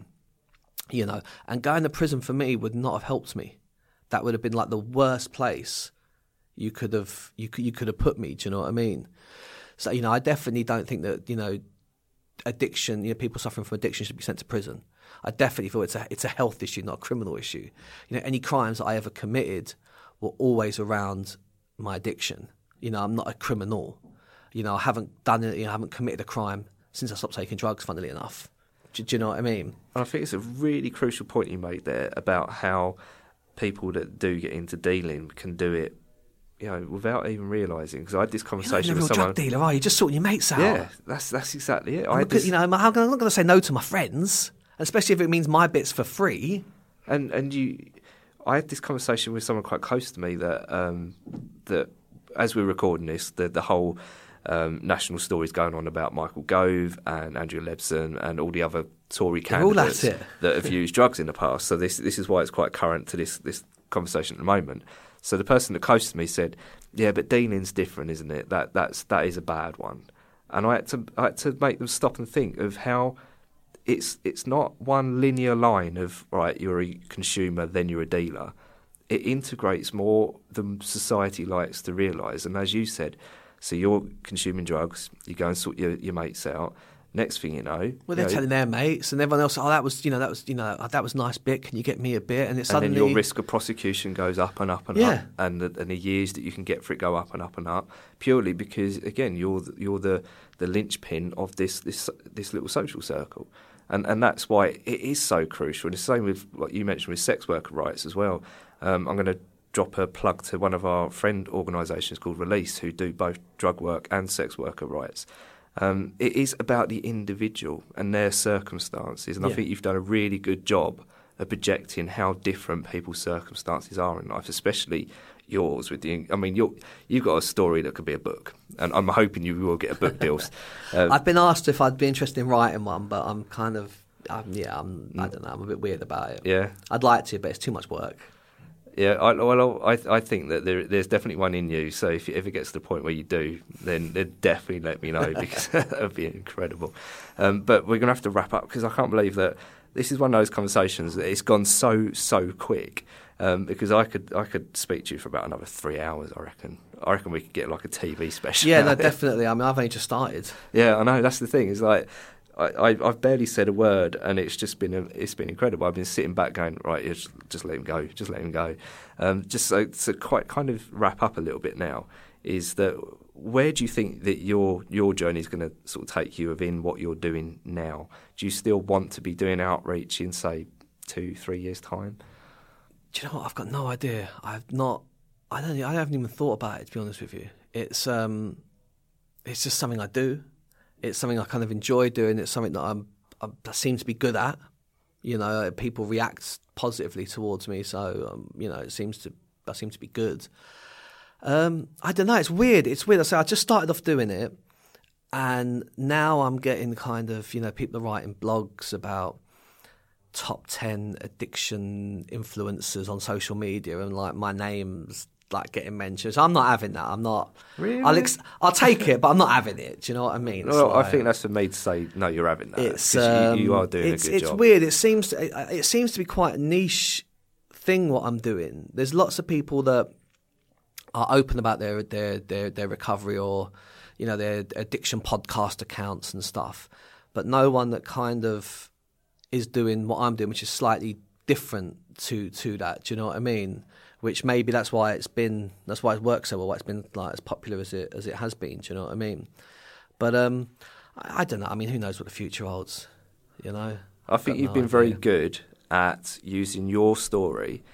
Speaker 3: You know, and going to prison for me would not have helped me. That would have been like the worst place you could have you could you could have put me. Do you know what I mean? So, you know, I definitely don't think that, you know, addiction, you know, people suffering from addiction should be sent to prison. I definitely feel it's a it's a health issue, not a criminal issue. You know, any crimes that I ever committed were always around my addiction. You know, I'm not a criminal. You know, I haven't done it. You know, I haven't committed a crime since I stopped taking drugs. Funnily enough, do, do you know what I mean?
Speaker 4: And I think it's a really crucial point you made there about how people that do get into dealing can do it, you know, without even realising. Because I had this conversation
Speaker 3: You're not
Speaker 4: with
Speaker 3: a real
Speaker 4: someone.
Speaker 3: drug dealer, are you? Just sorting your mates out.
Speaker 4: Yeah, that's that's exactly it. I had
Speaker 3: Because,
Speaker 4: this,
Speaker 3: you know, I'm, I'm not going to say no to my friends, especially if it means my bits for free.
Speaker 4: and and you, I had this conversation with someone quite close to me that um, that as we're recording this, the the whole um, national story is going on about Michael Gove and Andrea Leveson and all the other Tory
Speaker 3: They're all
Speaker 4: candidates
Speaker 3: at it.
Speaker 4: that have used drugs in the past. So this this is why it's quite current to this this conversation at the moment. So the person that close to me said, "Yeah, but dealing's different, isn't it? That that's that is a bad one." And I had to I had to make them stop and think of how it's it's not one linear line of, right, you're a consumer, then you're a dealer. It integrates more than society likes to realise. And as you said, so you're consuming drugs, you go and sort your, your mates out. Next thing you know,
Speaker 3: Well, they're
Speaker 4: you know,
Speaker 3: telling their mates, and everyone else, "Oh, that was, you know, that was, you know, that was a nice bit. Can you get me a bit?" And it's
Speaker 4: and
Speaker 3: suddenly
Speaker 4: then your risk of prosecution goes up and up and
Speaker 3: Yeah.
Speaker 4: up, and the, and the years that you can get for it go up and up and up, purely because again you're the, you're the the linchpin of this this this little social circle, and and that's why it is so crucial. And it's the same with what you mentioned with sex worker rights as well. Um, I'm going to drop a plug to one of our friend organisations called Release, who do both drug work and sex worker rights. Um, it is about the individual and their circumstances, and
Speaker 3: Yeah.
Speaker 4: I think you've done a really good job of projecting how different people's circumstances are in life, especially yours. With the, I mean, you're, you've got a story that could be a book, and I'm hoping you will get a book deal. Um,
Speaker 3: I've been asked if I'd be interested in writing one, but I'm kind of, I'm, yeah, I'm, I don't know, I'm a bit weird about it.
Speaker 4: yeah,
Speaker 3: I'd like to, but it's too much work.
Speaker 4: yeah. I, well, I, I think that there, there's definitely one in you. So if it ever gets to the point where you do, then, then definitely let me know, because that would be incredible. Um, but we're going to have to wrap up, because I can't believe that this is one of those conversations that it's gone so so quick. Um, because I could I could speak to you for about another three hours. I reckon. I reckon we could get like a T V special.
Speaker 3: Yeah, no, definitely. I mean, I've only just started.
Speaker 4: Yeah, I know. That's the thing. It's like I, I I've barely said a word, and it's just been a, it's been incredible. I've been sitting back going, right, yeah, just, just let him go, just let him go. Um, just so to quite kind of wrap up a little bit now, is that where do you think that your your journey is going to sort of take you within what you're doing now? Do you still want to be doing outreach in, say, two, three years' time?
Speaker 3: Do you know what? I've got no idea. I've not. I don't. I haven't even thought about it, to be honest with you. It's um, it's just something I do. It's something I kind of enjoy doing. It's something that I'm. I, I seem to be good at. You know, people react positively towards me, so um, you know, it seems to. I seem to be good. Um, I don't know. It's weird. It's weird. I say I just started off doing it, and now I'm getting kind of, you know, people are writing blogs about top ten addiction influencers on social media, and like my name's like getting mentioned. So I'm not having that. I'm not.
Speaker 4: Really?
Speaker 3: I'll ex- I'll take it, but I'm not having it. Do you know what I mean? It's
Speaker 4: Well,
Speaker 3: like,
Speaker 4: I think that's for me to say, no, you're having that.
Speaker 3: it's
Speaker 4: 'cause
Speaker 3: um,
Speaker 4: you, you are doing
Speaker 3: it's,
Speaker 4: a good
Speaker 3: it's
Speaker 4: job.
Speaker 3: weird. It seems to, it, it seems to be quite a niche thing what I'm doing. There's lots of people that are open about their their their, their recovery, or you know, their addiction podcast accounts and stuff, but no one that kind of is doing what I'm doing, which is slightly different to to that. Do you know what I mean? Which maybe that's why it's been that's why it works so well. Why it's been like as popular as it as it has been. Do you know what I mean? But um, I, I don't know. I mean, who knows what the future holds? You know.
Speaker 4: I think
Speaker 3: Got
Speaker 4: you've
Speaker 3: no
Speaker 4: been very
Speaker 3: idea.
Speaker 4: good at using your story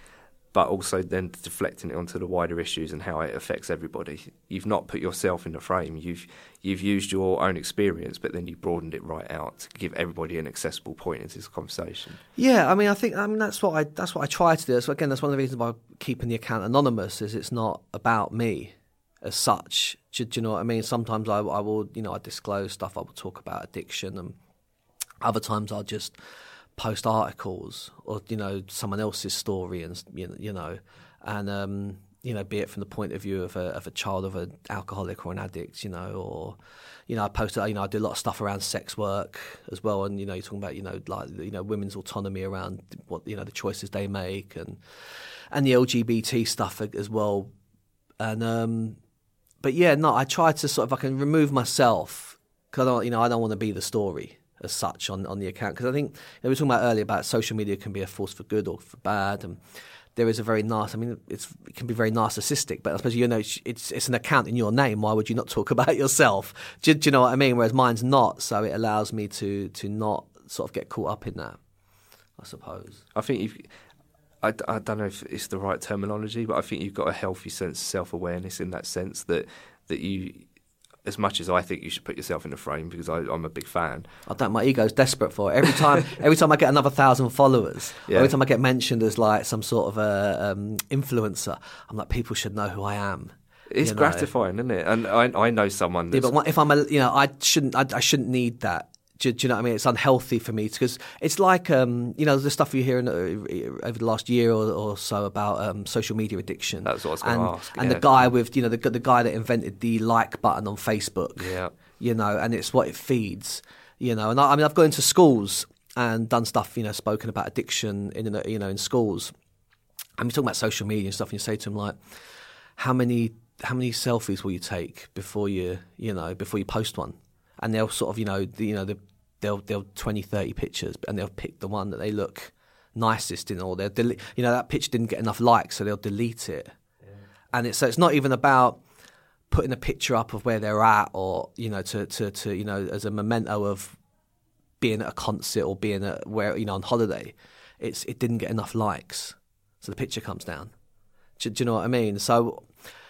Speaker 4: but also then deflecting it onto the wider issues and how it affects everybody. You've not put yourself in the frame. You've you've used your own experience, but then you broadened it right out to give everybody an accessible point into this conversation.
Speaker 3: Yeah, I mean, I think I mean that's what I that's what I try to do. So again, that's one of the reasons why I'm keeping the account anonymous. Is it's not about me as such. Do, do you know what I mean? Sometimes I, I will, you know, I disclose stuff. I will talk about addiction, and other times I'll just post articles or, you know, someone else's story, and you know, and um, you know, be it from the point of view of a of a child of an alcoholic or an addict, you know, or you know, I post, you know, I do a lot of stuff around sex work as well, and you know, you're talking about, you know, like you know, women's autonomy around what, you know, the choices they make, and and the L G B T stuff as well, and um, but yeah, no, I try to sort of I can remove myself because I don't, you know, I don't want to be the story as such on, on the account, because I think, you know, we were talking about earlier about social media can be a force for good or for bad, and there is a very nice, I mean, it's, it can be very narcissistic, but I suppose, you know, it's it's an account in your name. Why would you not talk about yourself? Do, do you know what I mean? Whereas mine's not, so it allows me to to not sort of get caught up in that, I suppose.
Speaker 4: I think you've, I, I don't know if it's the right terminology, but I think you've got a healthy sense of self-awareness in that sense that that you, as much as I think you should put yourself in a frame, because I, I'm a big fan.
Speaker 3: I don't. My ego's desperate for it. Every time, every time I get another thousand followers,
Speaker 4: yeah.
Speaker 3: every time I get mentioned as like some sort of a um, influencer, I'm like, people should know who I am.
Speaker 4: It's
Speaker 3: you know?
Speaker 4: gratifying, isn't it? And I, I know someone. That's...
Speaker 3: Yeah, but if I'm a, you know, I shouldn't, I, I shouldn't need that. Do, do you know what I mean? It's unhealthy for me because it's like, um, you know, the stuff you hear in, uh, over the last year or, or so about um, social media addiction.
Speaker 4: That's what I was going
Speaker 3: and,
Speaker 4: to ask.
Speaker 3: And
Speaker 4: yeah.
Speaker 3: the guy with, you know, the, the guy that invented the like button on Facebook.
Speaker 4: Yeah.
Speaker 3: You know, and it's what it feeds. You know, and I, I mean, I've gone into schools and done stuff, you know, spoken about addiction in, you know, in schools. And we're talking about social media and stuff, and you say to them like, how many, how many selfies will you take before you, you know, before you post one? And they'll sort of, you know, the, you know, the They'll they'll twenty, thirty pictures, and they'll pick the one that they look nicest in, or they'll delete. You know, that picture didn't get enough likes, so they'll delete it. Yeah. And it's so it's not even about putting a picture up of where they're at, or you know, to, to, to you know, as a memento of being at a concert or being at where, you know, on holiday. It's it didn't get enough likes, so the picture comes down. Do, do you know what I mean? So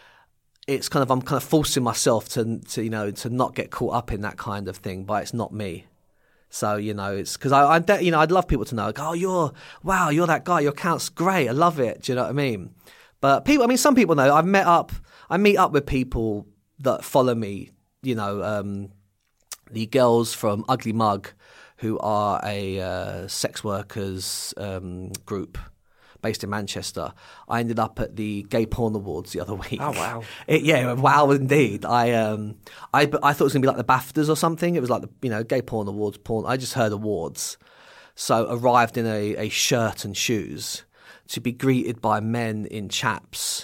Speaker 3: it's kind of I'm kind of forcing myself to to you know to not get caught up in that kind of thing, but it's not me. So, you know, it's because I, I, you know, I'd love people to know, like, oh, you're, wow, you're that guy. Your account's great. I love it. Do you know what I mean? But people, I mean, some people know. I've met up, I meet up with people that follow me, you know, um, the girls from Ugly Mug, who are a uh, sex workers um, group based in Manchester. I ended up at the Gay Porn Awards the other week.
Speaker 4: Oh, wow.
Speaker 3: It, yeah, wow, indeed. I um, I, I thought it was going to be like the BAFTAs or something. It was like the, you know, Gay Porn Awards, porn. I just heard awards. So arrived in a, a shirt and shoes to be greeted by men in chaps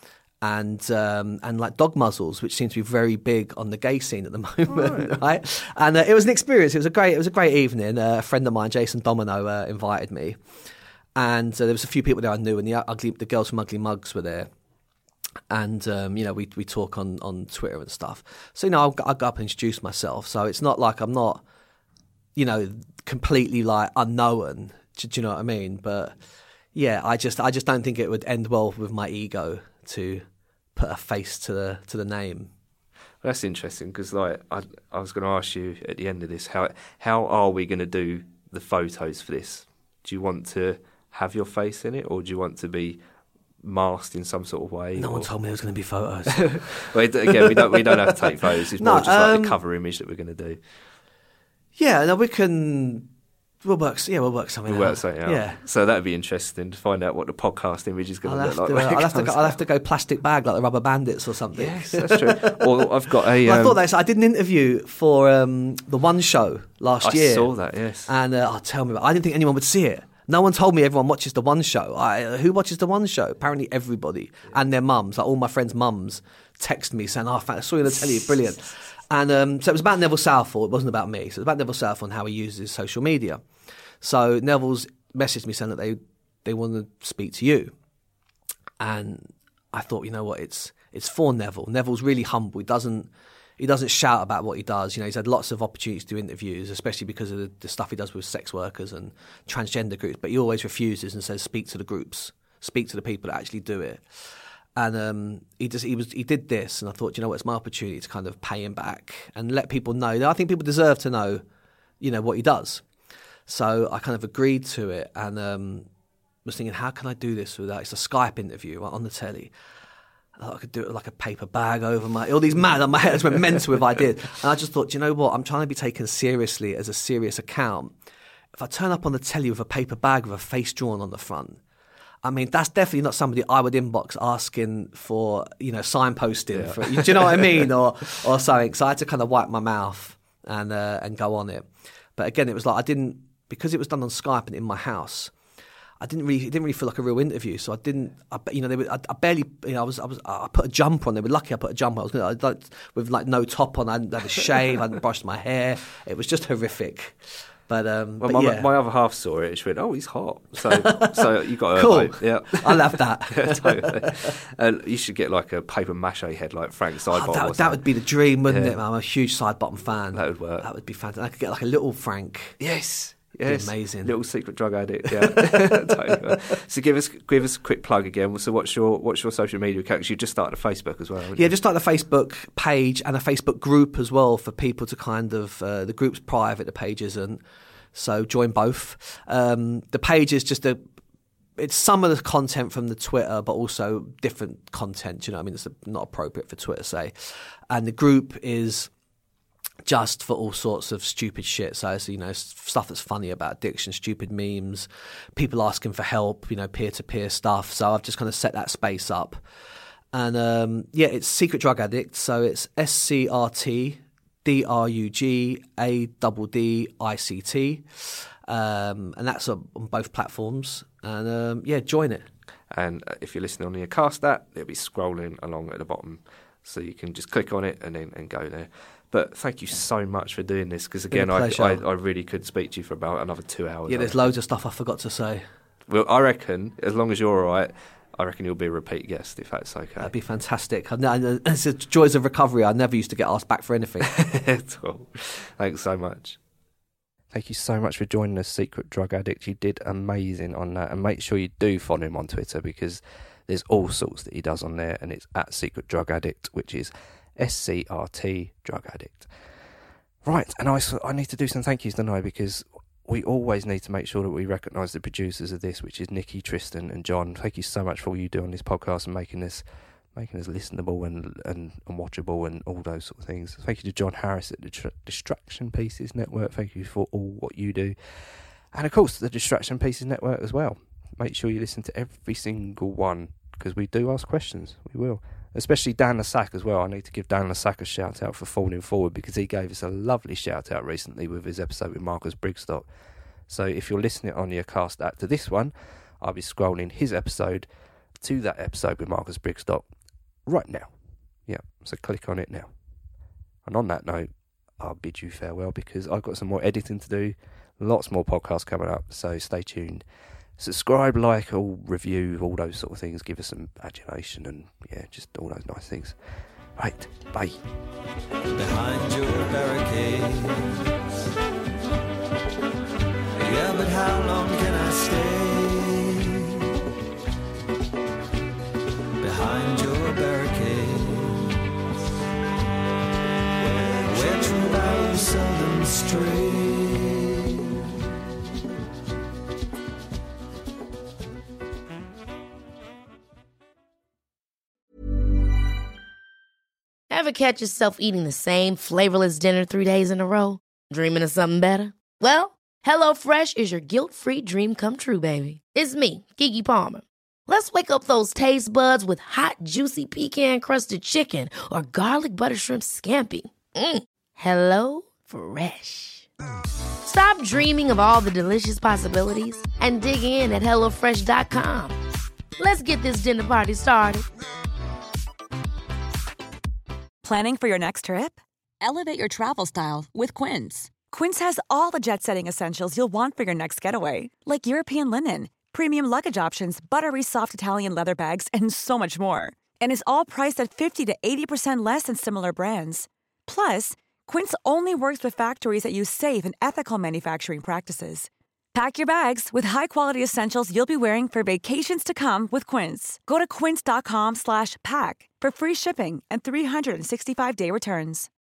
Speaker 3: and um, and like dog muzzles, which seems to be very big on the gay scene at the moment, right? right? And uh, it was an experience. It was a great, it was a great evening. Uh, a friend of mine, Jason Domino, uh, invited me. And uh, there was a few people there I knew, and the ugly, the girls from Ugly Mugs were there. And um, you know, we we talk on, on Twitter and stuff. So you know, I'll, I'll go up and introduce myself. So it's not like I'm not, you know, completely like unknown. Do, do you know what I mean? But yeah, I just I just don't think it would end well with my ego to put a face to the to the name.
Speaker 4: Well, that's interesting because like I I was going to ask you at the end of this, how how are we going to do the photos for this? Do you want to have your face in it, or do you want to be masked in some sort of way?
Speaker 3: No
Speaker 4: or...
Speaker 3: one told me there was going to be photos.
Speaker 4: Well, again, we don't we don't have to take photos. It's
Speaker 3: no,
Speaker 4: more just
Speaker 3: um,
Speaker 4: like the cover image that we're going to do.
Speaker 3: Yeah, no, we can. We'll work. Yeah, we'll work something
Speaker 4: we'll
Speaker 3: out.
Speaker 4: Work something out.
Speaker 3: Yeah.
Speaker 4: So that'd be interesting to find out what the podcast image is going
Speaker 3: I'll
Speaker 4: to look
Speaker 3: to,
Speaker 4: like.
Speaker 3: Uh, I'll, have to go, I'll have to go plastic bag like the Rubber Bandits or something.
Speaker 4: Yes, that's true. Or I've got a.
Speaker 3: Well,
Speaker 4: um,
Speaker 3: I thought that. So I did an interview for um, the One Show last
Speaker 4: I
Speaker 3: year.
Speaker 4: I saw that. Yes.
Speaker 3: And uh, oh, tell me, I didn't think anyone would see it. No one told me everyone watches the One Show. I, uh, who watches the One Show? Apparently everybody. Yeah. And their mums, like all my friends' mums, text me saying, oh, I saw you on the telly, brilliant. And um, so it was about Neville Southall. It wasn't about me. So it was about Neville Southall and how he uses social media. So Neville's messaged me saying that they, they want to speak to you. And I thought, you know what, it's it's for Neville. Neville's really humble. He doesn't... He doesn't shout about what he does. You know, he's had lots of opportunities to do interviews, especially because of the, the stuff he does with sex workers and transgender groups. But he always refuses and says, "Speak to the groups. speak to the people that actually do it. And um, he just he was he did this, and I thought, you know what, it's my opportunity to kind of pay him back and let people know. I think people deserve to know, you know, what he does. So I kind of agreed to it, and um, was thinking, how can I do this without? It's a Skype interview right, on the telly. I thought I could do it with like a paper bag over my all these mad on my head. I went mental if I did. And I just thought, you know what, I'm trying to be taken seriously as a serious account. If I turn up on the telly with a paper bag with a face drawn on the front, I mean, that's definitely not somebody I would inbox asking for, you know, signposting.
Speaker 4: Yeah.
Speaker 3: For, do you know what I mean? Or or something. So I had to kind of wipe my mouth and uh, and go on it. But again, it was like I didn't, because it was done on Skype and in my house, I didn't really, it didn't really feel like a real interview. So I didn't, I, you know, they were, I, I barely, you know, I was, I was, I put a jumper on. They were lucky I put a jumper. I was gonna, I, like, with like no top on. I hadn't had a shave. I hadn't brushed my hair. It was just horrific. But, um,
Speaker 4: well,
Speaker 3: but
Speaker 4: my,
Speaker 3: yeah.
Speaker 4: my other half saw it. She went, "Oh, he's hot." So, so you got her.
Speaker 3: Cool.
Speaker 4: Mate. Yeah,
Speaker 3: I love that.
Speaker 4: Yeah, totally. And you should get like a paper mache head, like Frank Sidebottom.
Speaker 3: Oh, that,
Speaker 4: or
Speaker 3: that would be the dream, wouldn't
Speaker 4: Yeah.
Speaker 3: it? Man? I'm a huge Sidebottom fan.
Speaker 4: That would work.
Speaker 3: That would be fantastic. I could get like a little Frank.
Speaker 4: Yes.
Speaker 3: It'd
Speaker 4: Yes,
Speaker 3: be amazing.
Speaker 4: Little secret drug addict. Yeah. Totally. So give us give us a quick plug again. So what's your what's your social media account? 'Cause you just started a Facebook as well. haven't
Speaker 3: Yeah,
Speaker 4: you?
Speaker 3: just like the Facebook page and a Facebook group as well for people to kind of uh, the group's private, the page isn't. So join both. Um, the page is just a. It's some of the content from the Twitter, but also different content. You know, what I mean, it's not appropriate for Twitter, say. And the group is just for all sorts of stupid shit. So, it's, you know, stuff that's funny about addiction, stupid memes, people asking for help, you know, peer-to-peer stuff. So I've just kind of set that space up. And, um, yeah, it's Secret Drug Addict. So it's S C R T D R U G A D D I C T. Um, and that's on both platforms. And, um, yeah, join it.
Speaker 4: And uh, if you're listening on your Cast app, it'll be scrolling along at the bottom. So you can just click on it and then and go there. But thank you so much for doing this, because again, I, I I really could speak to you for about another two hours.
Speaker 3: Yeah, there's loads of stuff I forgot to say.
Speaker 4: Well, I reckon, as long as you're all right, I reckon you'll be a repeat guest, if that's okay.
Speaker 3: That'd be fantastic. I, I, it's the joys of recovery. I never used to get asked back for anything.
Speaker 4: Cool. Thanks so much. Thank you so much for joining us, Secret Drug Addict. You did amazing on that. And make sure you do follow him on Twitter, because there's all sorts that he does on there. And it's at Secret Drug Addict, which is S C R T Drug Addict. Right, and I, I need to do some thank yous, don't I? Because we always need to make sure that we recognise the producers of this, which is Nikki, Tristan and John. Thank you so much for all you do on this podcast and making this making this listenable and, and, and watchable and all those sort of things. Thank you to John Harris at the Tr- Distraction Pieces Network. Thank you for all what you do. And of course, the Distraction Pieces Network as well. Make sure you listen to every single one, because we do ask questions. We will. Especially Dan Lasac as well. I need to give Dan Lasac a shout out for falling forward, because he gave us a lovely shout out recently with his episode with Marcus Brigstock. So if you're listening on your Cast app to this one, I'll be scrolling his episode to that episode with Marcus Brigstock right now. Yeah, so click on it now. And on that note, I'll bid you farewell, because I've got some more editing to do, lots more podcasts coming up, so stay tuned. Subscribe, like, or review, all those sort of things. Give us some adulation and, yeah, just all those nice things. Right, bye.
Speaker 5: Behind your barricades. Yeah, but how long can I stay? Behind your barricades, where true love seldom strays.
Speaker 1: Ever catch yourself eating the same flavorless dinner three days in a row? Dreaming of something better? Well, HelloFresh is your guilt-free dream come true, baby. It's me, Keke Palmer. Let's wake up those taste buds with hot, juicy pecan-crusted chicken or garlic butter shrimp scampi. Mm. Hello Fresh. Stop dreaming of all the delicious possibilities and dig in at hello fresh dot com. Let's get this dinner party started.
Speaker 6: Planning for your next trip? Elevate your travel style with Quince. Quince has all the jet-setting essentials you'll want for your next getaway, like European linen, premium luggage options, buttery soft Italian leather bags, and so much more. And is all priced at fifty to eighty percent less than similar brands. Plus, Quince only works with factories that use safe and ethical manufacturing practices.
Speaker 10: Pack your bags with high-quality essentials you'll be wearing for vacations to come with Quince. Go to quince.com slash pack for free shipping and three sixty-five day returns.